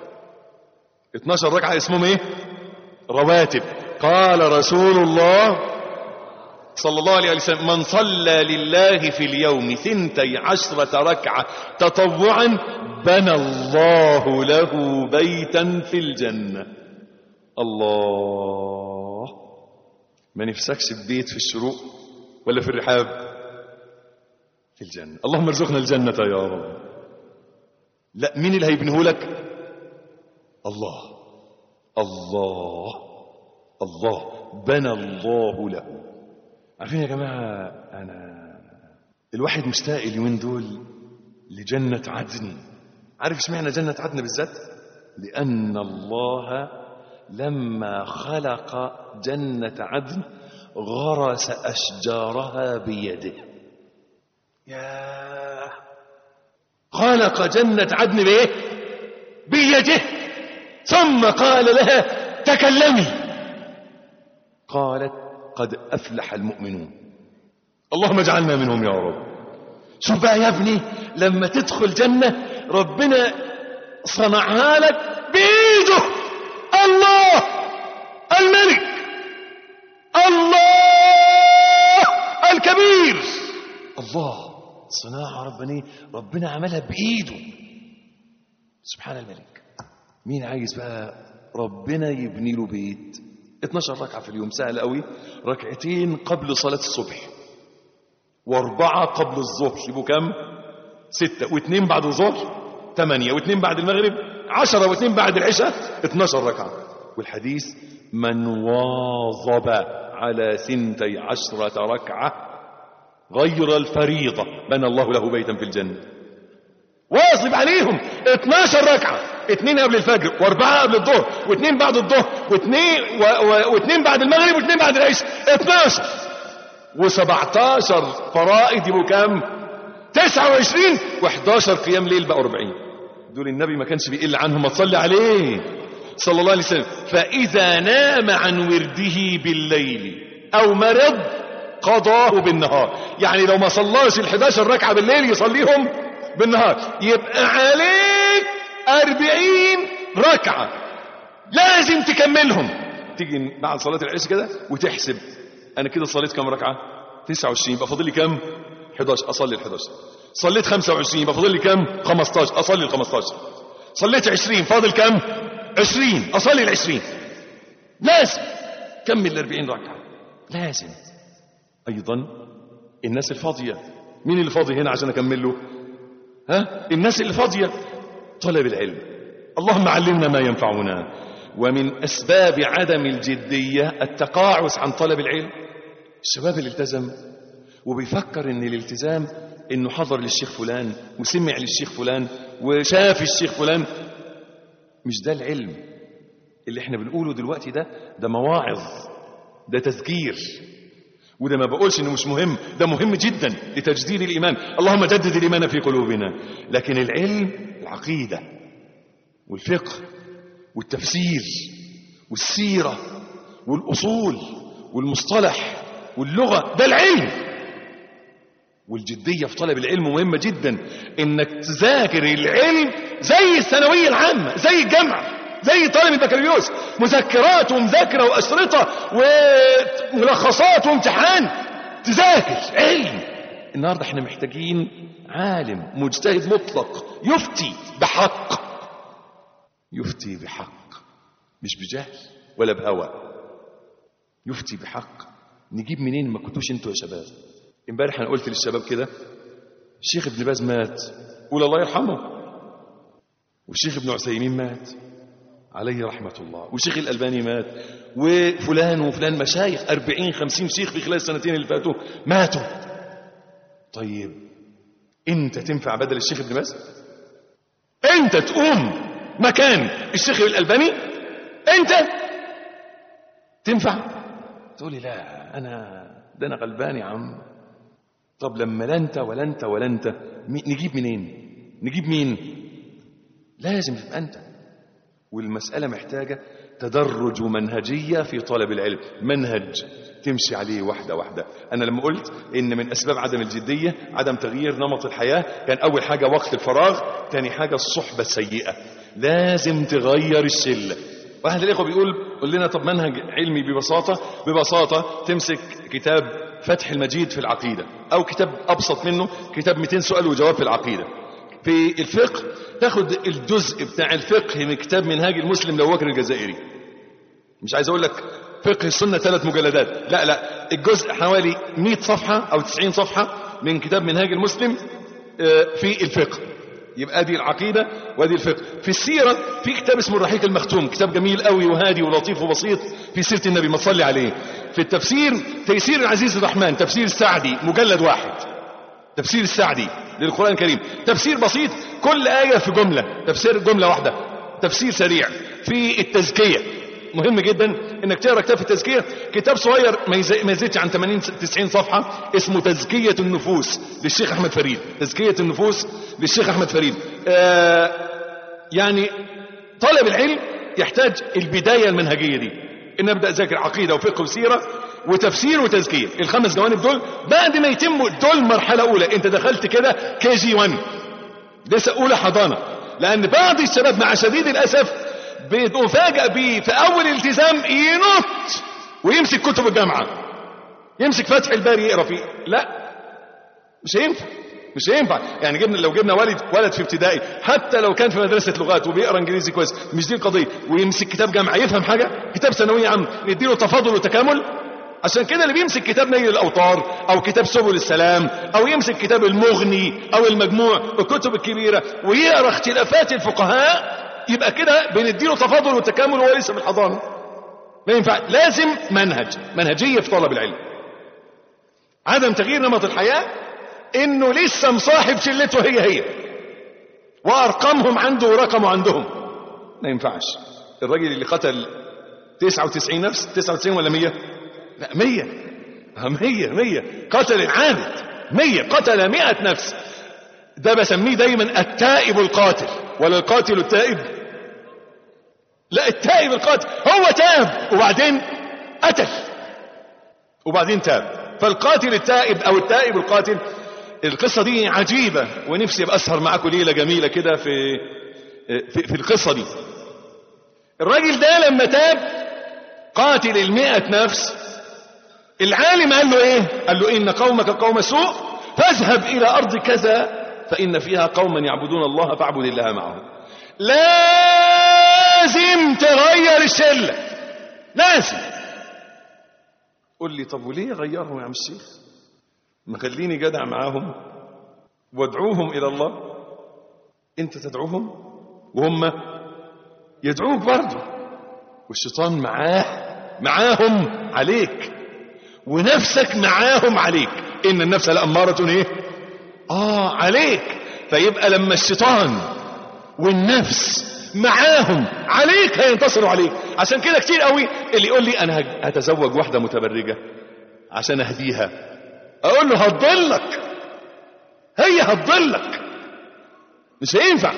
12 ركعة اسمهم ايه؟ رواتب. قال رسول الله صلى الله عليه وسلم من صلى لله في اليوم 12 ركعة تطوعا بنى الله له بيتا في الجنة. الله، ما نفسكش ببيت في الشروق ولا في الرحاب؟ في الجنة. اللهم ارزقنا الجنة يا رب. لا، مين اللي هيبنيه لك؟ الله. الله الله بنى الله له. عارفين يا جماعة، الواحد مشتاق اليومين دول لجنة عدن. عارف اشمعنى جنة عدن بالذات؟ لأن الله لما خلق جنة عدن غرس أشجارها بيده. يا خلق جنة عدن بإيه؟ بيده. ثم قال لها تكلمي، قالت قد أفلح المؤمنون. اللهم اجعلنا منهم يا رب. شوف بقى يا ابني، لما تدخل جنة ربنا صنعها لك بإيده. الله الملك، الله الكبير، الله صناعة ربنا عملها بإيده. سبحان الملك. مين عايز بقى ربنا يبني له بيت؟ 12 ركعة في اليوم، سهل قوي. 2 قبل صلاة الصبح و4 قبل الظهر يبقوا كم؟ 6 و2 بعد الظهر 8 و2 بعد المغرب 10 و2 بعد العشاء 12 ركعة. والحديث من واظب على 12 ركعة غير الفريضة بنى الله له بيتا في الجنة. واظب عليهم 12 ركعة، 2 قبل الفجر و4 قبل الظهر و2 بعد الظهر و2 بعد المغرب و2 بعد العشاء 12 و17 فرائض يبقوا كام؟ 29 و11 قيام ليل بقى 40. دول النبي ما كانش بيقل عنهم، ما تصلي عليه صلى الله عليه وسلم. فإذا نام عن ورده بالليل أو مرض قضاه بالنهار. يعني لو ما صلاش ال11 ركعة بالليل يصليهم بالنهار، يبقى عليك 40 ركعة لازم تكملهم. تيجي بعد صلاة العشاء كده وتحسب أنا كده صليت كم ركعة؟ 29، يبقى فاضل لي كم؟ 11. أصلي ال11 صليت 25 يبقى فاضل لي كام؟ 15، اصلي ال 15. صليت 20 فاضل كام؟ 20، اصلي ال 20. لازم كمل ال 40 ركعه، لازم. ايضا الناس الفاضيه، مين اللي فاضي هنا عشان اكمل له؟ الناس اللي فاضيه، طلب العلم. اللهم علمنا ما ينفعنا. ومن اسباب عدم الجديه التقاعس عن طلب العلم. الشباب اللي التزم وبيفكر ان الالتزام انه حضر للشيخ فلان وسمع للشيخ فلان وشاف الشيخ فلان، مش ده العلم اللي احنا بنقوله دلوقتي. ده مواعظ، ده تذكير. وده ما بقولش انه مش مهم، ده مهم جدا لتجديد الايمان. اللهم جدد الايمان في قلوبنا. لكن العلم، العقيده والفقه والتفسير والسيره والاصول والمصطلح واللغه، ده العلم. والجديه في طلب العلم مهمه جدا. انك تذاكر العلم زي الثانويه العامه، زي الجامعه، زي طالب البكالوريوس، مذكرات ومذاكره واشرطه وملخصات وامتحان. تذاكر علم. النهارده احنا محتاجين عالم مجتهد مطلق يفتي بحق، يفتي بحق، مش بجهل ولا بهوى، يفتي بحق. نجيب منين؟ ما كنتوش انتوا يا شباب. امبارح انا قلت للشباب كده، الشيخ ابن باز مات، قول الله يرحمه، والشيخ ابن عثيمين مات عليه رحمة الله، والشيخ الألباني مات، وفلان وفلان، مشايخ 40-50 شيخ في خلال السنتين اللي فاتوا ماتوا. طيب انت تنفع بدل الشيخ ابن باز؟ انت تقوم مكان الشيخ الألباني؟ انت تنفع؟ تقولي لا انا غلبان يا عم. طب لما لا انت ولا انت ولا انت، نجيب منين؟ نجيب مين؟ لازم تبقى انت. والمسألة محتاجة تدرج ومنهجية في طلب العلم، منهج تمشي عليه واحدة واحدة. أنا لما قلت إن من أسباب عدم الجدية عدم تغيير نمط الحياة، كان أول حاجة وقت الفراغ، تاني حاجة الصحبة السيئة. لازم تغير الشلة. واحد الإخوة بيقول قل لنا طب منهج علمي ببساطة تمسك كتاب فتح المجيد في العقيدة، أو كتاب أبسط منه كتاب 200 سؤال وجواب في العقيدة. في الفقه تاخد الجزء بتاع الفقه من كتاب منهاج المسلم لأبو بكر الجزائري. مش عايز اقول لك فقه السنة 3 مجلدات، لا الجزء حوالي 100 صفحة او 90 صفحة من كتاب منهاج المسلم في الفقه. يبقى دي العقيدة وادي الفقه. في السيرة في كتاب اسمه الرحيق المختوم، كتاب جميل قوي وهادي ولطيف وبسيط في سيرة النبي، ما تصلي عليه. في التفسير تيسير العزيز الرحمن، تفسير السعدي مجلد واحد، تفسير السعدي للقرآن الكريم، تفسير بسيط كل آية في جملة، تفسير جملة واحدة، تفسير سريع. في التزكية مهم جدا انك تقرا كتاب في التزكية، كتاب صغير ما يزيدش عن 80-90 صفحة، اسمه تزكية النفوس للشيخ احمد فريد. تزكية النفوس للشيخ احمد فريد. يعني طالب العلم يحتاج البداية المنهجية دي، ان ابدا اذاكر عقيدة وفقه وسيرة وتفسير وتزكية، ال5 جوانب دول. بعد ما يتموا دول مرحلة اولى، انت دخلت كده KG1 لسه اولى حضانة. لان بعض الشباب مع شديد الاسف بيتفاجئ بيه في اول التزام ينط ويمسك كتب الجامعة، يمسك فتح الباري يقرا فيه. لا مش هينفع. يعني لو جبنا ولد في ابتدائي حتى لو كان في مدرسة لغات وبيقرا انجليزي كويس، مش دي القضية، ويمسك كتاب جامعة يفهم حاجة، كتاب ثانوية عامة نديله تفاضل وتكامل. عشان كده اللي بيمسك كتاب نيل الأوطار أو كتاب سبل السلام أو يمسك كتاب المغني أو المجموع الكتب الكبيرة ويقرأ اختلافات الفقهاء، يبقى كده بنديله تفاضل وتكامل وهو لسه في الحضانة. ما ينفع. لازم منهجية في طلب العلم. عدم تغيير نمط الحياة إنه لسه مصاحب شلته هي وأرقامهم عنده ورقمه عندهم. ما ينفعش. الراجل اللي قتل 99 نفس، 99 ولا 100؟ لا 100 قتل العابد، 100 قتل 100 نفس. ده بسميه دايما التائب القاتل، ولا القاتل التائب. لا، التائب القاتل هو تاب وبعدين قتل وبعدين تاب. فالقاتل التائب او التائب القاتل، القصة دي عجيبة ونفسي ابقى اسهر معاكم ليلة جميلة كده في القصة دي. الراجل ده لما تاب قاتل 100 نفس، العالم قال له ايه؟ قال له ان قومك قوم سوء فاذهب الى ارض كذا فإن فيها قوما يعبدون الله فاعبد الله معهم. لازم تغير الشلة، لازم. قل لي طب وليه غيرهم يا عم الشيخ؟ ما خليني جدع معاهم وادعوهم إلى الله. انت تدعوهم وهم يدعوك برضه، والشيطان معاهم عليك، ونفسك معاهم عليك. إن النفس لأمارة ايه؟ عليك. فيبقى لما الشيطان والنفس معاهم عليك هينتصروا عليك. عشان كده كتير قوي اللي يقول لي انا هتزوج واحدة متبرجة عشان اهديها، اقول له هتضلك، هي هتضلك، مش هينفع.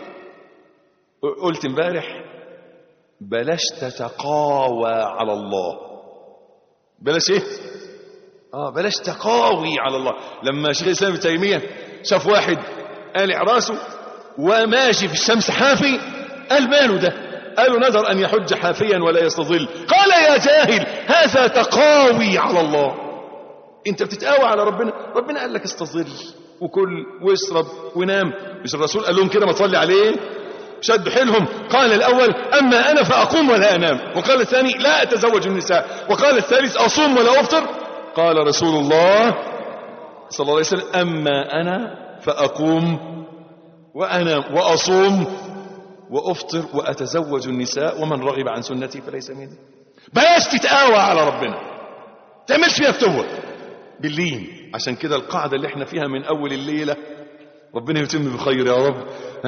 قلت امبارح بلاش تتقاوى على الله. بلاش ايه؟ بلاش تقاوي على الله. لما شيخ الإسلام ابن تيمية شاف واحد قالع راسه وماشي في الشمس حافي، قال ماله ده؟ قالوا نذر أن يحج حافيا ولا يستظل. قال يا جاهل هذا تقاوي على الله. انت بتتقاوى على ربنا. ربنا قال لك استظل وكل واشرب ونام. مش الرسول قال لهم كده؟ ما تصلي عليه. شد حيلهم. قال الأول أما أنا فأقوم ولا أنام، وقال الثاني لا أتزوج النساء، وقال الثالث أصوم ولا أفطر. قال رسول الله صلى الله عليه وسلم أما أنا فأقوم وأنام وأصوم وأفطر وأتزوج النساء ومن رغب عن سنتي فليس مني. بلاش تتقاوى على ربنا، تعملش فيها فتوة باللين. عشان كده القاعدة اللي احنا فيها من أول الليلة ربنا يتم بخير يا رب،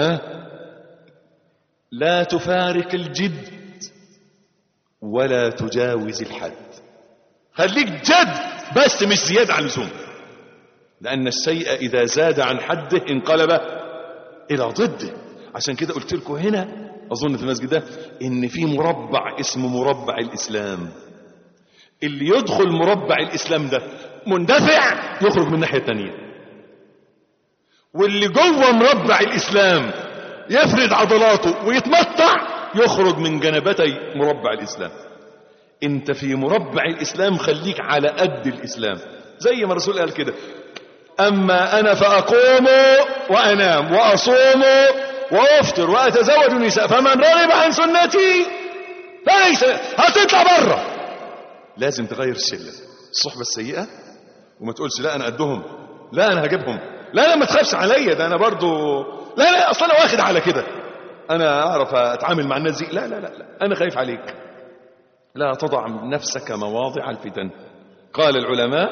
لا تفارق الجد ولا تجاوز الحد. خليك جد بس مش زيادة عن اللزوم، لأن الشيء إذا زاد عن حده انقلب إلى ضده. عشان كده قلت لكم هنا أظن في المسجد ده إن في مربع اسمه مربع الإسلام. اللي يدخل مربع الإسلام ده مندفع يخرج من الناحية الثانية، واللي جوه مربع الإسلام يفرد عضلاته ويتمطع يخرج من جنبتي مربع الإسلام. انت في مربع الإسلام خليك على قد الإسلام، زي ما الرسول قال كده أما أنا فأقوم وأنام وأصوم وأفطر وأتزوج النساء فمن رغب عن سنتي فليس. هتطلع بره، لازم تغير الشلة، الصحبة السيئة، وما تقولش لا أنا قدهم، لا أنا هجيبهم، لا ما تخافش عليا، ده أنا برضو لا أصلا أنا واخد على كده، أنا أعرف أتعامل مع الناس دي، لا أنا خايف عليك. لا تضع نفسك مواضع الفتن. قال العلماء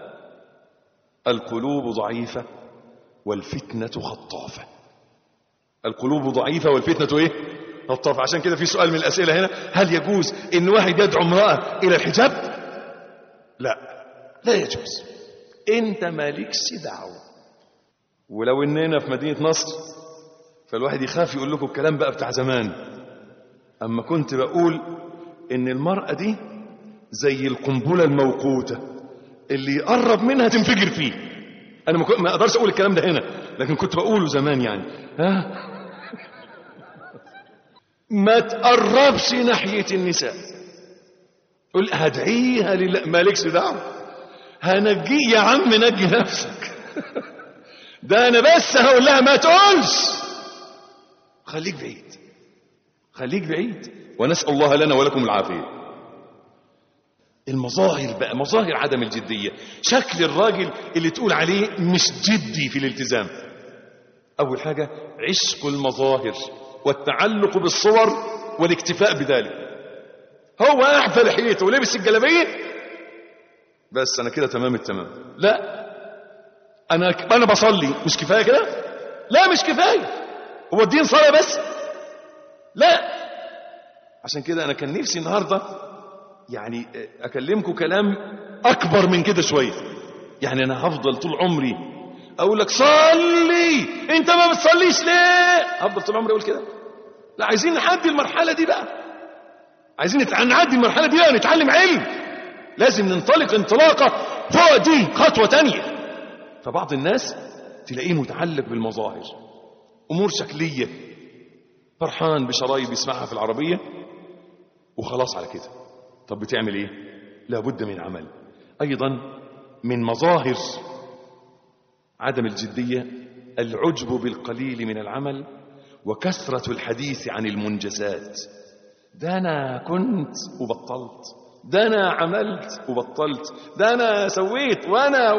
القلوب ضعيفة والفتنة خطافة. القلوب ضعيفة والفتنة ايه؟ خطافة. عشان كده في سؤال من الأسئلة هنا، هل يجوز ان واحد يدعو امرأة الى الحجاب؟ لا يجوز، انت مالكش دعوة. ولو اننا في مدينة نصر فالواحد يخاف يقول لكم الكلام بقى بتاع زمان، اما كنت بقول ان المرأة دي زي القنبلة الموقوتة اللي يقرب منها تنفجر فيه. انا ما اقدرش اقول الكلام ده هنا، لكن كنت بقوله زمان يعني. ما تقربش ناحية النساء. قل هدعيها لله، مالكش دعوة. هنجي يا عم، نجي نفسك. ده انا بس هقول لها ما تقولش. خليك بعيد، خليك بعيد. ونسأل الله لنا ولكم العافية. المظاهر بقى، مظاهر عدم الجدية، شكل الراجل اللي تقول عليه مش جدي في الالتزام. أول حاجة عشق المظاهر والتعلق بالصور والاكتفاء بذلك. هو أعفى لحيته ولبس الجلابية بس أنا كده تمام التمام. لا، أنا بصلي، مش كفاية كده؟ لا مش كفاية. هو الدين صلاة بس؟ لا. عشان كده أنا كان نفسي النهاردة يعني أكلمكم كلام أكبر من كده شوية. يعني أنا هفضل طول عمري أقول لك صلي، أنت ما بتصليش ليه؟ هفضل طول عمري أقول كده؟ لا، عايزين نعدي المرحلة دي بقى، عايزين نعدي المرحلة دي بقى، نتعلم علم. لازم ننطلق انطلاقة فوق دي، خطوة تانية. فبعض الناس تلاقيه متعلق بالمظاهر، أمور شكلية، فرحان بشرايب يسمعها في العربية وخلاص على كده. طب بتعمل ايه؟ لابد من عمل. ايضا من مظاهر عدم الجدية العجب بالقليل من العمل وكثرة الحديث عن المنجزات. ده أنا كنت وبطلت، ده أنا عملت وبطلت، ده أنا سويت، وأنا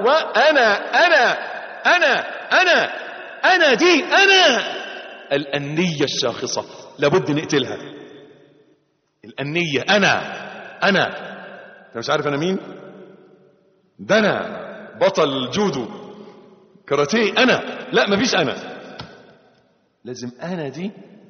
دي أنا. الأنية الشاخصة لابد نقتلها. الأنية أنا أنت مش عارف أنا مين؟ ده أنا بطل جودو كاراتيه، أنا لا مفيش أنا. لازم أنا دي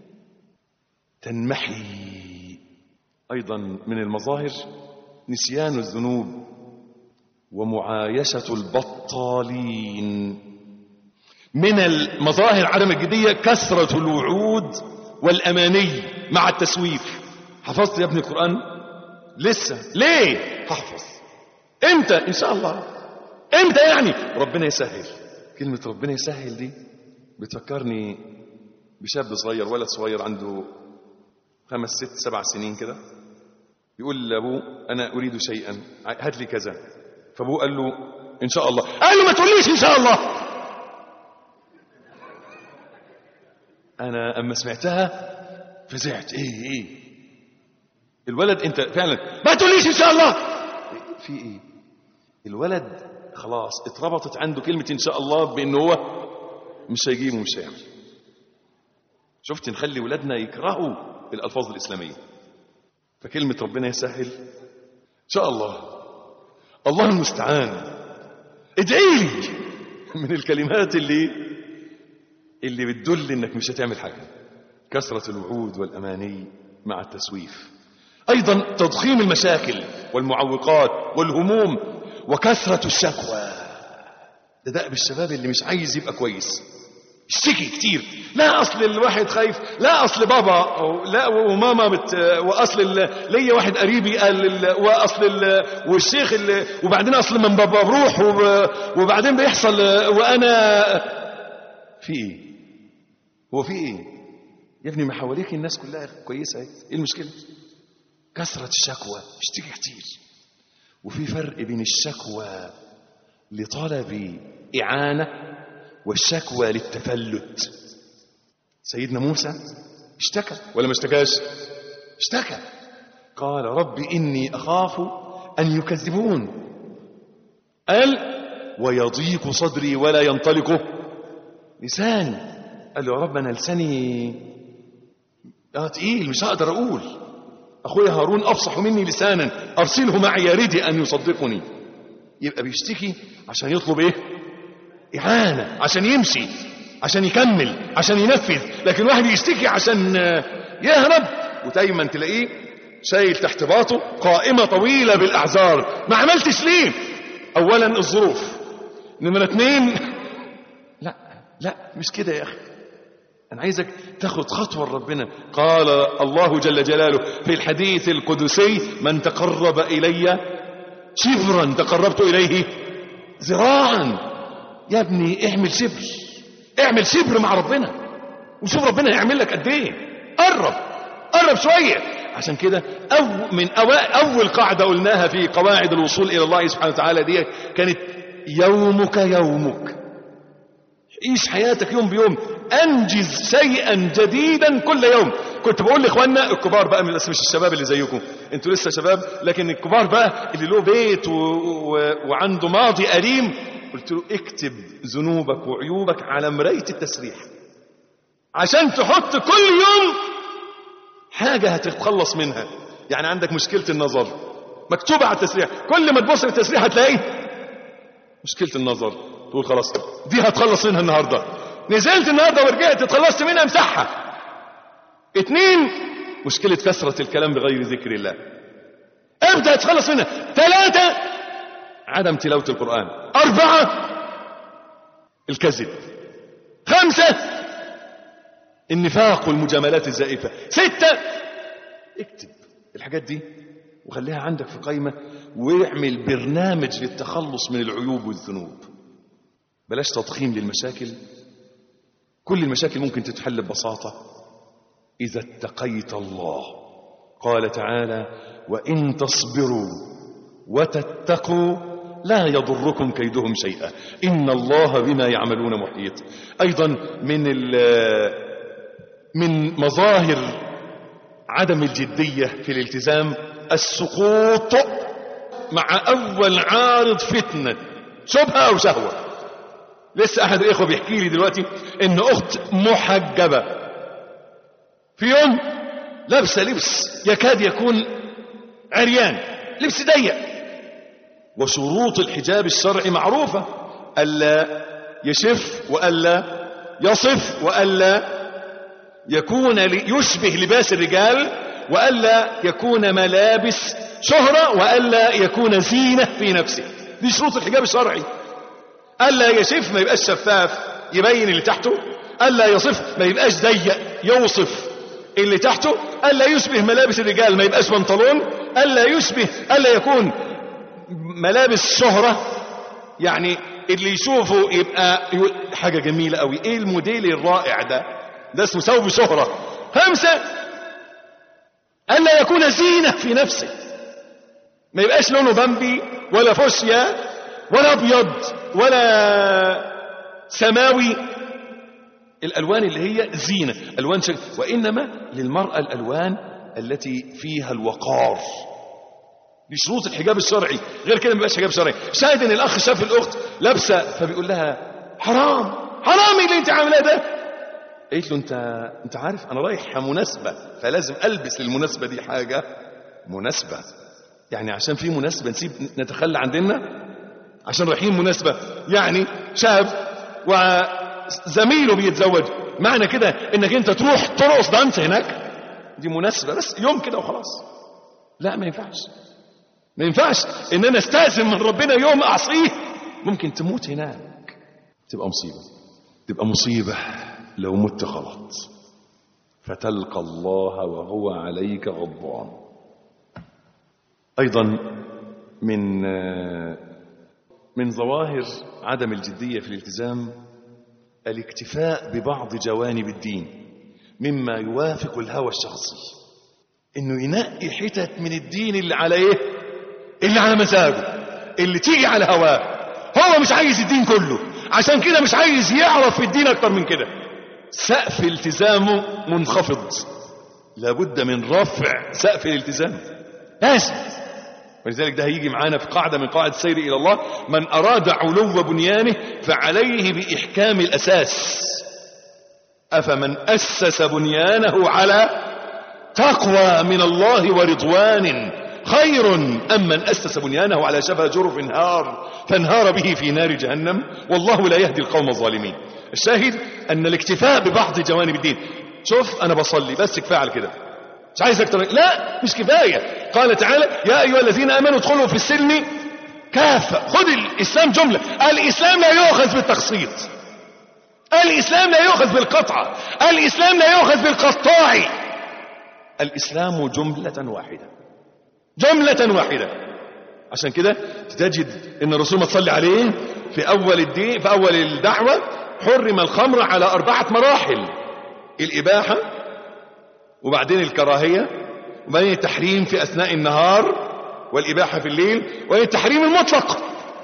تنمحي. أيضا من المظاهر نسيان الذنوب ومعايشة البطالين. من المظاهر عدم الجدية كثرة الوعود والأماني مع التسويف. حفظت يا ابني القرآن؟ لسه. ليه؟ هحفظ. امتى؟ إن شاء الله. امتى يعني؟ ربنا يسهل. كلمة ربنا يسهل دي بتفكرني بشاب صغير، ولد صغير عنده 5 6 7 سنين كده، يقول لأبوه أنا أريد شيئا هات لي كذا. فأبوه قال له إن شاء الله. قال له ما تقوليش إن شاء الله. أنا أما سمعتها فزعت. إيه الولد أنت فعلا ما تقوليش إن شاء الله. في إيه؟ الولد خلاص اتربطت عنده كلمة إن شاء الله بأنه هو مش هيجيب ومش هيعمل. شفت؟ نخلي ولادنا يكرهوا الألفاظ الإسلامية. فكلمة ربنا يسهل إن شاء الله، الله المستعان. ادعي لي من الكلمات اللي بتدل إنك مش هتعمل حاجة. كثرة الوعود والأماني مع التسويف. أيضا تضخيم المشاكل والمعوقات والهموم وكثرة الشكوى. ده دأب الشباب اللي مش عايز يبقى كويس، اشتكي كتير. لا أصل الواحد خايف، لا أصل بابا، لا وماما وأصل ليا واحد قريبي قال، وأصل والشيخ وبعدين أصل من بابا بروح وبعدين بيحصل وأنا في إيه؟ هو في إيه؟ يا ابني ما حواليك الناس كلها كويسة. إيه المشكلة؟ كثرة الشكوى، اشتكي كتير. وفي فرق بين الشكوى لطلب إعانة والشكوى للتفلت. سيدنا موسى اشتكى ولا ما اشتكاش؟ اشتكى. قال رب إني أخاف أن يكذبون. قال ويضيق صدري ولا ينطلق لساني. قال له يا رب أنا لساني تقيل مش هقدر أقول. أخويا هارون أفصح مني لسانا أرسله معي يريد أن يصدقني. يبقى بيشتكي عشان يطلب إيه؟ إعانة، عشان يمشي، عشان يكمل، عشان ينفذ. لكن واحد يشتكي عشان يهرب، ودايما تلاقيه شايل تحت باطه قائمة طويلة بالأعذار. ما عملتش ليه؟ أولا الظروف، نمرة 2 لا مش كده يا أخي. أنا عايزك تاخد خطوة لربنا. قال الله جل جلاله في الحديث القدسي من تقرب إلي شبرا تقربت إليه ذراعا. يا ابني اعمل شبر مع ربنا وشوف ربنا هيعمل لك قد ايه. قرب شوية. عشان كده أول قاعدة قلناها في قواعد الوصول إلى الله سبحانه وتعالى دي كانت يومك. عيش حياتك يوم بيوم، أنجز شيئا جديدا كل يوم. كنت بقول لإخواننا الكبار بقى، مش الشباب اللي زيكم، انتوا لسه شباب، لكن الكبار بقى اللي له بيت وعنده ماضي أليم، قلت له اكتب ذنوبك وعيوبك على مراية التسريح عشان تحط كل يوم حاجة هتتخلص منها. يعني عندك مشكلة النظر مكتوبة على التسريح، كل ما تبص للتسريح هتلاقي مشكلة النظر، تقول خلاص دي هتخلص منها النهاردة. نزلت النهاردة ورجعت اتخلصت منها امسحها. 2 مشكلة كثرة الكلام بغير ذكر الله، ابدأ تخلص منها. 3 عدم تلاوة القرآن. 4 الكذب. 5 النفاق والمجاملات الزائفة. 6 اكتب الحاجات دي وخليها عندك في قائمة، واعمل برنامج للتخلص من العيوب والذنوب. بلاش تضخيم للمشاكل. كل المشاكل ممكن تتحل ببساطة إذا اتقيت الله. قال تعالى وإن تصبروا وتتقوا لا يضركم كيدهم شيئا إن الله بما يعملون محيط. أيضا من مظاهر عدم الجدية في الالتزام السقوط مع أول عارض فتنة شبهة أو شهوة. لسه أحد الإخوة بيحكي لي دلوقتي إن أخت محجبة في يوم لابسة لبس يكاد يكون عريان، لبس ضيق، وشروط الحجاب الشرعي معروفة: ألا يشف وألا يصف وألا يكون يشبه لباس الرجال وألا يكون ملابس شهرة وألا يكون زينة في نفسه. دي شروط الحجاب الشرعي. ألا يشف ما يبقاش شفاف يبين اللي تحته، ألا يصف ما يبقاش ضيق يوصف اللي تحته، ألا يشبه ملابس الرجال ما يبقاش بنطلون، ألا يكون ملابس شهرة يعني اللي يشوفه يبقى حاجة جميلة قوي، ايه الموديل الرائع ده اسمه ثوب شهرة. 5 ألا يكون زينة في نفسه، ما يبقاش لونه بامبي ولا فوشيا ولا ابيض ولا سماوي، الألوان اللي هي زينة، ألوان وإنما للمرأة الألوان التي فيها الوقار. بشروط الحجاب الشرعي، غير كده ما يبقاش حجاب شرعي. شاهد ان الاخ شاف الاخت لابسه فبيقول لها حرام اللي انت عاملاه ده. قالت له انت عارف انا رايح مناسبه فلازم البس للمناسبه دي حاجه مناسبه، يعني عشان في مناسبه نسيب نتخلى عن ديننا عشان رايحين مناسبه. يعني شاب وزميله بيتزوج، معنى كده انك انت تروح ترقص دانس هناك؟ دي مناسبه بس يوم كده وخلاص. لا، ما ينفعش ان انا استأذن من ربنا يوم اعصيه، ممكن تموت هناك، تبقى مصيبة لو مت غلط، فتلقى الله وهو عليك غضبان. ايضا من ظواهر عدم الجدية في الالتزام الاكتفاء ببعض جوانب الدين مما يوافق الهوى الشخصي، انه ينقي حتت من الدين اللي على اللي على مزاجه، اللي تيجي على هواه. هو مش عايز الدين كله، عشان كده مش عايز يعرف في الدين اكتر من كده. سقف التزامه منخفض، لابد من رفع سقف الالتزام لازم. ولذلك ده هيجي معانا في قاعدة من قواعد السير إلى الله: من أراد علو بنيانه فعليه بإحكام الأساس. أفمن أسس بنيانه على تقوى من الله ورضوان خير أم من أسس بنيانه على شفا جرف فانهار به في نار جهنم والله لا يهدي القوم الظالمين. الشاهد أن الاكتفاء ببعض جوانب الدين. شوف أنا بصلي بس كفاية على كده، مش عايز أكتر. لا، مش كفاية. قال تعالى: يا أيها الذين آمنوا ادخلوا في السلم كافة. خذ الإسلام جملة. الإسلام لا يؤخذ بالتخصيص، الإسلام لا يؤخذ بالقطعة، الإسلام لا يؤخذ بالقطاع. الإسلام جملة واحدة. عشان كده تجد ان الرسول ما تصلي عليه في اول الدعوة حرم الخمر على 4 مراحل: الإباحة، وبعدين الكراهية، وبعدين التحريم في أثناء النهار، والإباحة في الليل، وبعدين التحريم المطلق.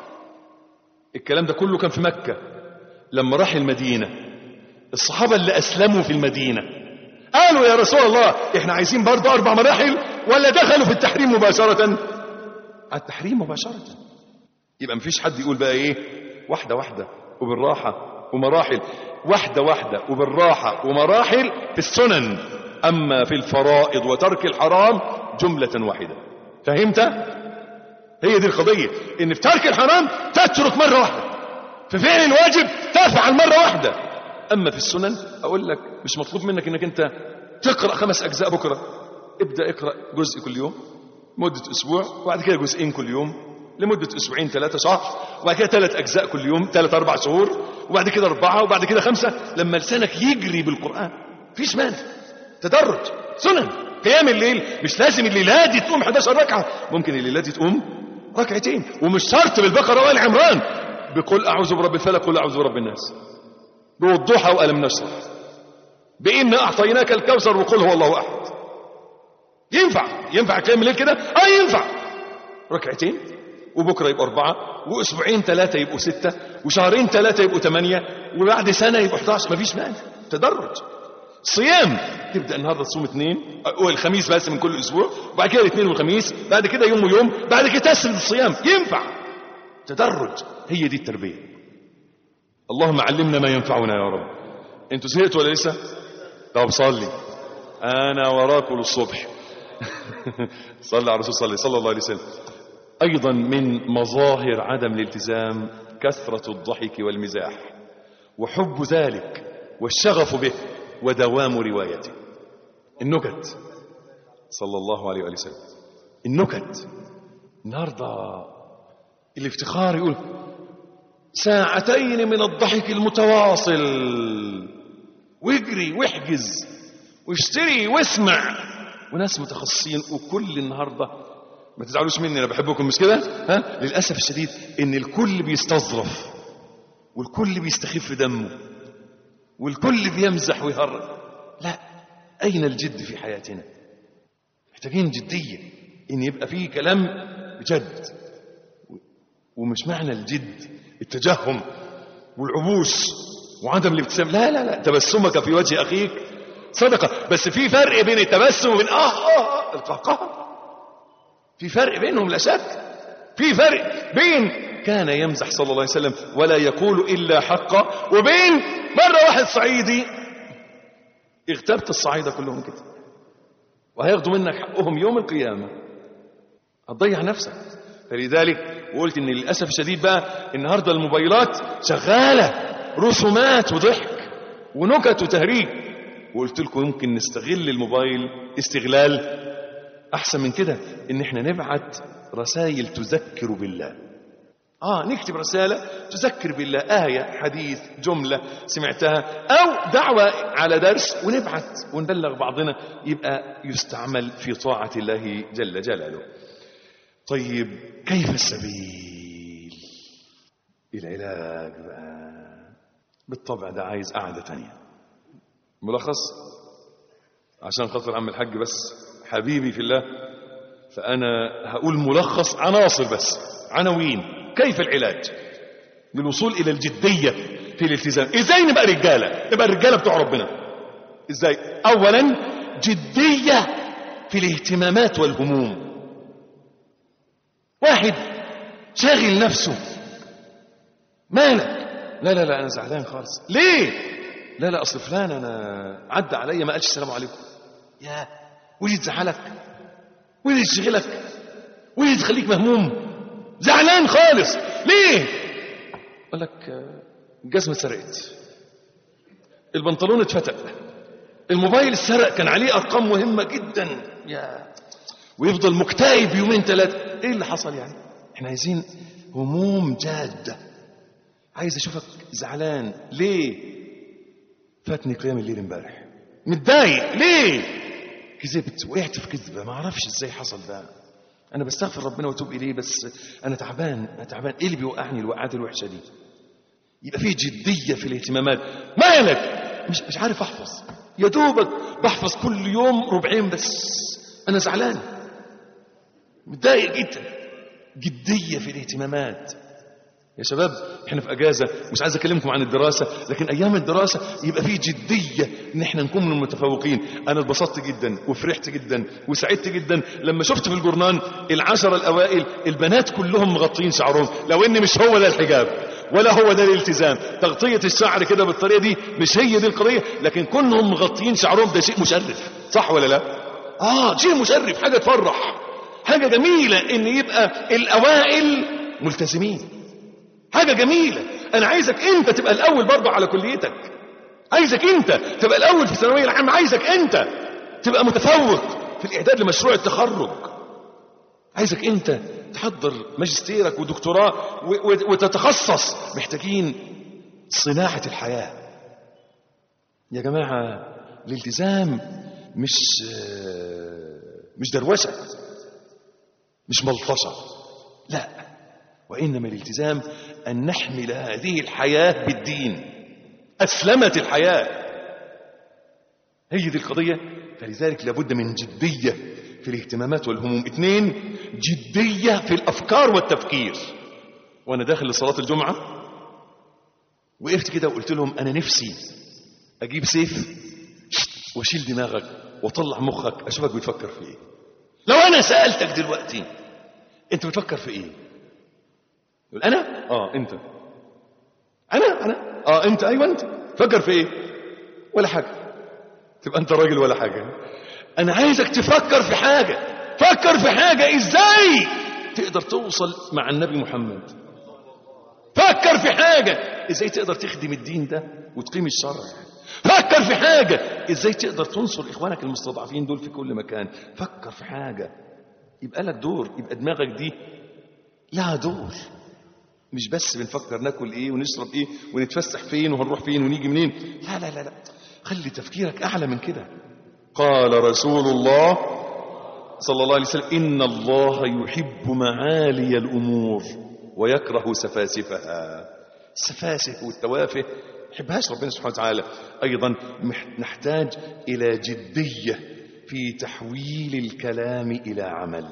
الكلام ده كله كان في مكة. لما راح المدينة الصحابة اللي أسلموا في المدينة قالوا: يا رسول الله احنا عايزين برضه 4 مراحل، ولا دخلوا في التحريم مباشرة؟ التحريم مباشرة. يبقى مفيش حد يقول بقى واحدة وبالراحة ومراحل، واحدة وبالراحة ومراحل في السنن، أما في الفرائض وترك الحرام جملة واحدة. فهمت؟ هي دي القضية، إن في ترك الحرام تترك مرة واحدة، في فعل الواجب تفعل مرة واحدة. أما في السنن أقول لك مش مطلوب منك إنك أنت تقرأ 5 أجزاء بكرة. ابدأ اقرأ جزء كل يوم مدة أسبوع، وبعد كده جزئين كل يوم لمدة 2 3 شهر، وبعد كده 3 أجزاء كل يوم 3 4 شهور، وبعد كده 4، وبعد كده 5، لما لسانك يجري بالقرآن. فيش مانع، تدرج. سنن قيام الليل مش لازم الليلة دي تقوم 11 ركعة، ممكن الليلة دي تقوم 2 ركعتين، ومش شرط بالبقرة وآل عمران، بقول أعوذ برب الفلق قل أعوذ برب الناس، بالضحى وألم نشرح، بإنا أعطيناك الكوثر وقل هو الله أحد. ينفع قيام الليل كده؟ ينفع 2 ركعتين وبكرة يبقوا 4 وأسبوعين 3 يبقوا 6 وشهرين 3 يبقوا 8 وبعد سنة يبقوا 11. مفيش مانع، تدرج. صيام تبدأ النهاردة تصوم 2 والخميس بس من كل أسبوع، وبعد كده الاثنين والخميس، بعد كده يوم ويوم، بعد كده تسرد الصيام. ينفع، تدرج. هي دي التربية. اللهم علمنا ما ينفعنا يا رب. انتوا زهقتوا ولا لسه؟ طب صلي، أنا وراكم للصبح. صلى على الرسول صلى الله عليه وسلم. أيضا من مظاهر عدم الالتزام كثرة الضحك والمزاح وحب ذلك والشغف به ودوام روايته. النكت صلى الله عليه وسلم. النكت النهاردة الافتخار يقول 2 ساعة من الضحك المتواصل، واجري واحجز واشتري واسمع، وناس متخصصين. وكل النهاردة ما تزعلوش مني، انا بحبكم مش كده، ها؟ للأسف الشديد ان الكل بيستظرف والكل بيستخف دمه والكل بيمزح ويهرج. لا، اين الجد في حياتنا؟ محتاجين جدية، ان يبقى فيه كلام بجد. ومش معنى الجد التجهم والعبوس وعدم الابتسام. لا لا لا، تبسمك في وجه اخيك صدقة. بس في فرق بين التبسم وبين القهقه. في فرق بينهم لا شك. في فرق بين كان يمزح صلى الله عليه وسلم ولا يقول إلا حقا، وبين مرة واحد صعيدي اغتبت الصعيدة كلهم كده، وهياخدوا منك حقهم يوم القيامة. هتضيع نفسك. فلذلك وقلت ان للأسف الشديد بقى النهاردة الموبايلات شغالة رسومات وضحك ونكت وتهريج. وقلت لكم يمكن نستغل الموبايل استغلال احسن من كده، ان احنا نبعت رسائل تذكر بالله. نكتب رسالة تذكر بالله، آية، حديث، جملة سمعتها، او دعوة على درس، ونبعت ونبلغ بعضنا، يبقى يستعمل في طاعة الله جل جلاله. طيب كيف السبيل؟ العلاج بقى بالطبع ده عايز قعدة تانية. ملخص عشان خاطر عم الحاج بس حبيبي في الله، فأنا هقول ملخص عناصر بس، عناوين. كيف العلاج للوصول إلى الجدية في الالتزام؟ إزاي نبقى رجالة؟ نبقى الرجالة بتوع ربنا إزاي؟ أولا جدية في الاهتمامات والهموم. واحد شاغل نفسه، مالك؟ لا لا لا أنا زعلان خالص. ليه؟ لا لا أصل فلان أنا عدى عليا ما قالش السلام عليكم. يا ولي تزعلك، ولي تشغلك، ولي تخليك مهموم زعلان خالص. ليه؟ قال لك الجزمة اتسرقت، البنطلون اتفتق، الموبايل اتسرق كان عليه أرقام مهمة جدا، يا ويفضل مكتئب يومين 3. ايه اللي حصل يعني؟ احنا عايزين هموم جادة. عايز اشوفك زعلان. ليه؟ فاتني قيام الليل امبارح. متضايق. ليه؟ كذبت، وقعت في كذبة ما اعرفش ازاي حصل ده. انا بستغفر ربنا واتوب اليه، بس انا تعبان. ايه اللي بيوقعني الوقعات الوحشة دي؟ يبقى فيه جدية في الاهتمامات. مالك؟ مش عارف احفظ، يا دوبك بحفظ كل يوم ربعين بس، انا زعلان متضايق جدا. جدية في الاهتمامات. يا شباب احنا في اجازة، مش عايز اكلمكم عن الدراسة، لكن ايام الدراسة يبقى فيه جدية ان احنا نكون من المتفوقين. انا اتبسطت جدا وفرحت جدا وسعدت جدا لما شفت في الجورنان 10 الاوائل البنات كلهم مغطين شعرهم، لو ان مش هو ده الحجاب ولا هو ده الالتزام. تغطية الشعر كده بالطريقة دي مش هي دي القضية، لكن كونهم مغطيين شعرهم ده شيء مشرف، صح ولا لا؟ شيء مشرف، حاجة تفرح، حاجة جميلة ان يبقى الاوائل ملتزمين. حاجة جميلة. انا عايزك انت تبقى الاول برضه على كليتك، عايزك انت تبقى الاول في الثانوية العامة، عايزك انت تبقى متفوق في الاعداد لمشروع التخرج، عايزك انت تحضر ماجستيرك ودكتوراه وتتخصص. محتاجين صناعة الحياة يا جماعة. الالتزام مش دروشة، مش ملطشة، لا، وإنما الالتزام أن نحمل هذه الحياة بالدين. أسلمت الحياة، هي دي القضية. فلذلك لابد من جدية في الاهتمامات والهموم. 2 جدية في الأفكار والتفكير. وأنا داخل لصلاة الجمعة وقفت كده وقلت لهم أنا نفسي أجيب سيف واشيل دماغك وطلع مخك أشوفك بتفكر في إيه. لو أنا سألتك دلوقتي أنت بتفكر في إيه؟ يقول أنا؟ أنت. أنا؟ أنت. أيوة أنت. فكر في إيه؟ ولا حاجة. تبقى أنت راجل ولا حاجة. أنا عايزك تفكر في حاجة. فكر في حاجة إزاي تقدر توصل مع النبي محمد. فكر في حاجة إزاي تقدر تخدم الدين ده وتقيم الشرع. فكر في حاجة إزاي تقدر تنصر إخوانك المستضعفين دول في كل مكان. فكر في حاجة يبقى لك دور، يبقى دماغك دي لها دور. مش بس بنفكر ناكل إيه ونشرب إيه ونتفسح فين وهنروح فين ونيجي منين. لا لا لا لا، خلي تفكيرك أعلى من كده. قال رسول الله صلى الله عليه وسلم إن الله يحب معالي الأمور ويكره سفاسفها. السفاسف والتوافه يحبهاش ربنا سبحانه وتعالى. أيضا نحتاج إلى جدية في تحويل الكلام إلى عمل.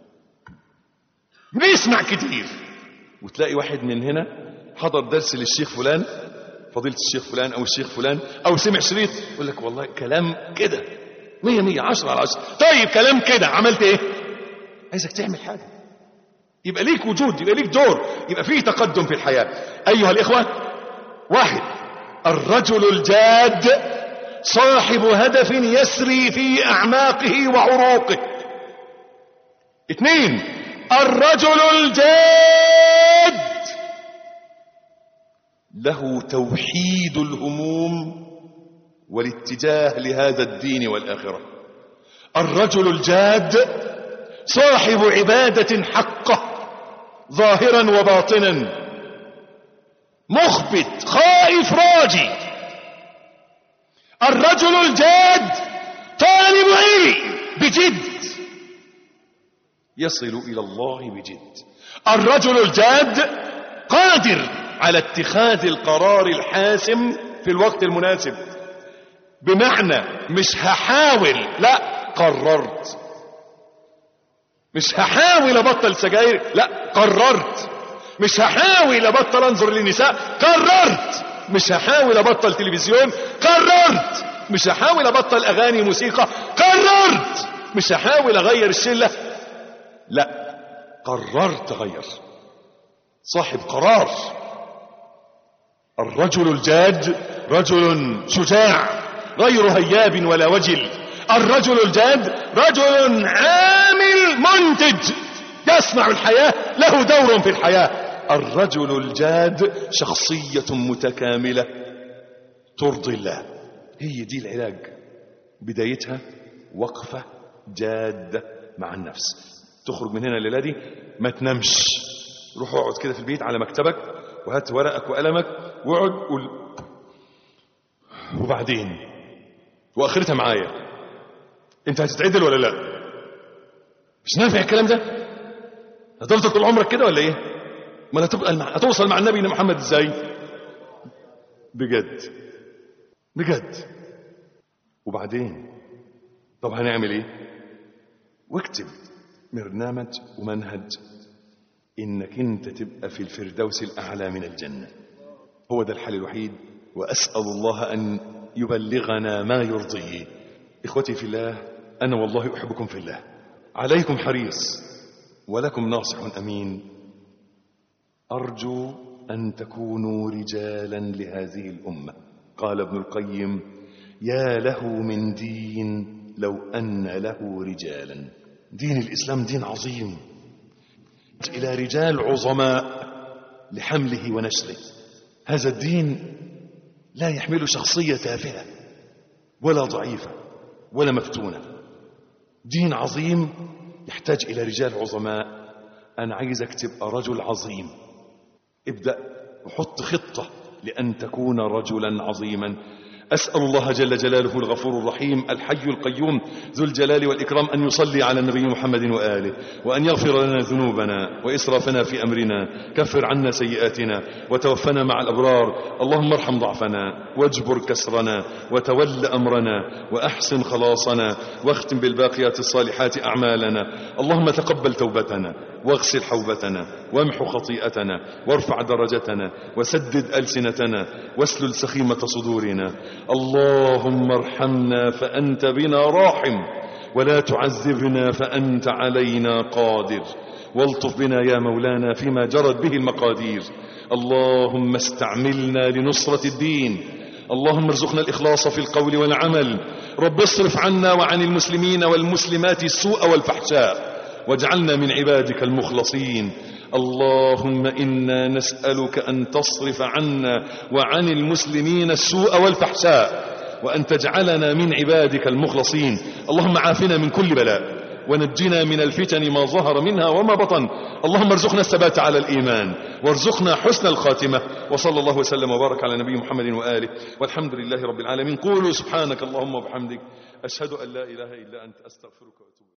بنسمع كتير وتلاقي واحد من هنا حضر درس للشيخ فلان، فضيلة الشيخ فلان أو الشيخ فلان، أو سمع شريط يقول لك والله كلام كده 100 10 على 10. طيب كلام كده عملت إيه؟ عايزك تعمل حاجة، يبقى ليك وجود، يبقى ليك دور، يبقى فيه تقدم في الحياة. أيها الإخوة، 1 الرجل الجاد صاحب هدف يسري في أعماقه وعروقه. 2 الرجل الجاد له توحيد الهموم والاتجاه لهذا الدين والآخرة. الرجل الجاد صاحب عبادة حقة ظاهرا وباطنا، مخبت خائف راجي. الرجل الجاد طالب علم بجد يصل إلى الله بجد. الرجل الجاد قادر على اتخاذ القرار الحاسم في الوقت المناسب. بمعنى مش هحاول، لا قررت. مش هحاول أبطل سجاير، لا قررت. مش هحاول أبطل أنظر للنساء، قررت. مش هحاول أبطل تلفزيون، قررت. مش هحاول أبطل أغاني موسيقى، قررت. مش هحاول أغير الشلة، لا قررت أغير. صاحب قرار. الرجل الجاد رجل شجاع غير هياب ولا وجل. الرجل الجاد رجل عامل منتج يصنع الحياة، له دور في الحياة. الرجل الجاد شخصية متكاملة ترضي الله. هي دي العلاج، بدايتها وقفة جادة مع النفس. تخرج من هنا الليلة دي ما تنامش، روح اقعد كده في البيت على مكتبك وهات ورقك وقلمك واقعد قول وبعدين، واخرتها معايا. انت هتتعدل ولا لا؟ مش نافع الكلام ده؟ هتفضل طول عمرك كده ولا ايه؟ ما هتوصل مع النبي محمد ازاي؟ بجد بجد. وبعدين طب هنعمل ايه؟ واكتب برنامج ومنهج انك انت تبقى في الفردوس الاعلى من الجنة. هو ده الحل الوحيد، واسأل الله ان يبلغنا ما يرضيه. اخوتي في الله، انا والله احبكم في الله، عليكم حريص ولكم ناصح امين. ارجو ان تكونوا رجالا لهذه الامة. قال ابن القيم: يا له من دين لو ان له رجالا. دين الاسلام دين عظيم، الى رجال عظماء لحمله ونشره. هذا الدين لا يحمل شخصية تافهة ولا ضعيفة ولا مفتونة. دين عظيم يحتاج إلى رجال عظماء. أنا عايزك تبقى رجل عظيم. ابدأ وحط خطة لأن تكون رجلا عظيما. أسأل الله جل جلاله الغفور الرحيم الحي القيوم ذو الجلال والإكرام أن يصلي على النبي محمد وآله، وأن يغفر لنا ذنوبنا وإسرافنا في أمرنا، كفر عنا سيئاتنا وتوفنا مع الأبرار. اللهم ارحم ضعفنا واجبر كسرنا وتول أمرنا وأحسن خلاصنا، واختم بالباقيات الصالحات أعمالنا. اللهم تقبل توبتنا واغسل حوبتنا وامحو خطيئتنا وارفع درجتنا وسدد ألسنتنا واسلل سخيمة صدورنا. اللهم ارحمنا فأنت بنا راحم، ولا تعذبنا فأنت علينا قادر، والطف بنا يا مولانا فيما جرت به المقادير. اللهم استعملنا لنصرة الدين. اللهم ارزقنا الإخلاص في القول والعمل. رب اصرف عنا وعن المسلمين والمسلمات السوء والفحشاء، واجعلنا من عبادك المخلصين. اللهم إنا نسألك أن تصرف عنا وعن المسلمين السوء والفحشاء، وأن تجعلنا من عبادك المخلصين. اللهم عافنا من كل بلاء، ونجنا من الفتن ما ظهر منها وما بطن. اللهم ارزقنا الثبات على الإيمان، وارزقنا حسن الخاتمة. وصلى الله وسلم وبارك على نبي محمد وآله، والحمد لله رب العالمين. قولوا سبحانك اللهم وبحمدك، أشهد أن لا إله إلا أنت، أستغفرك وأتوب إليك.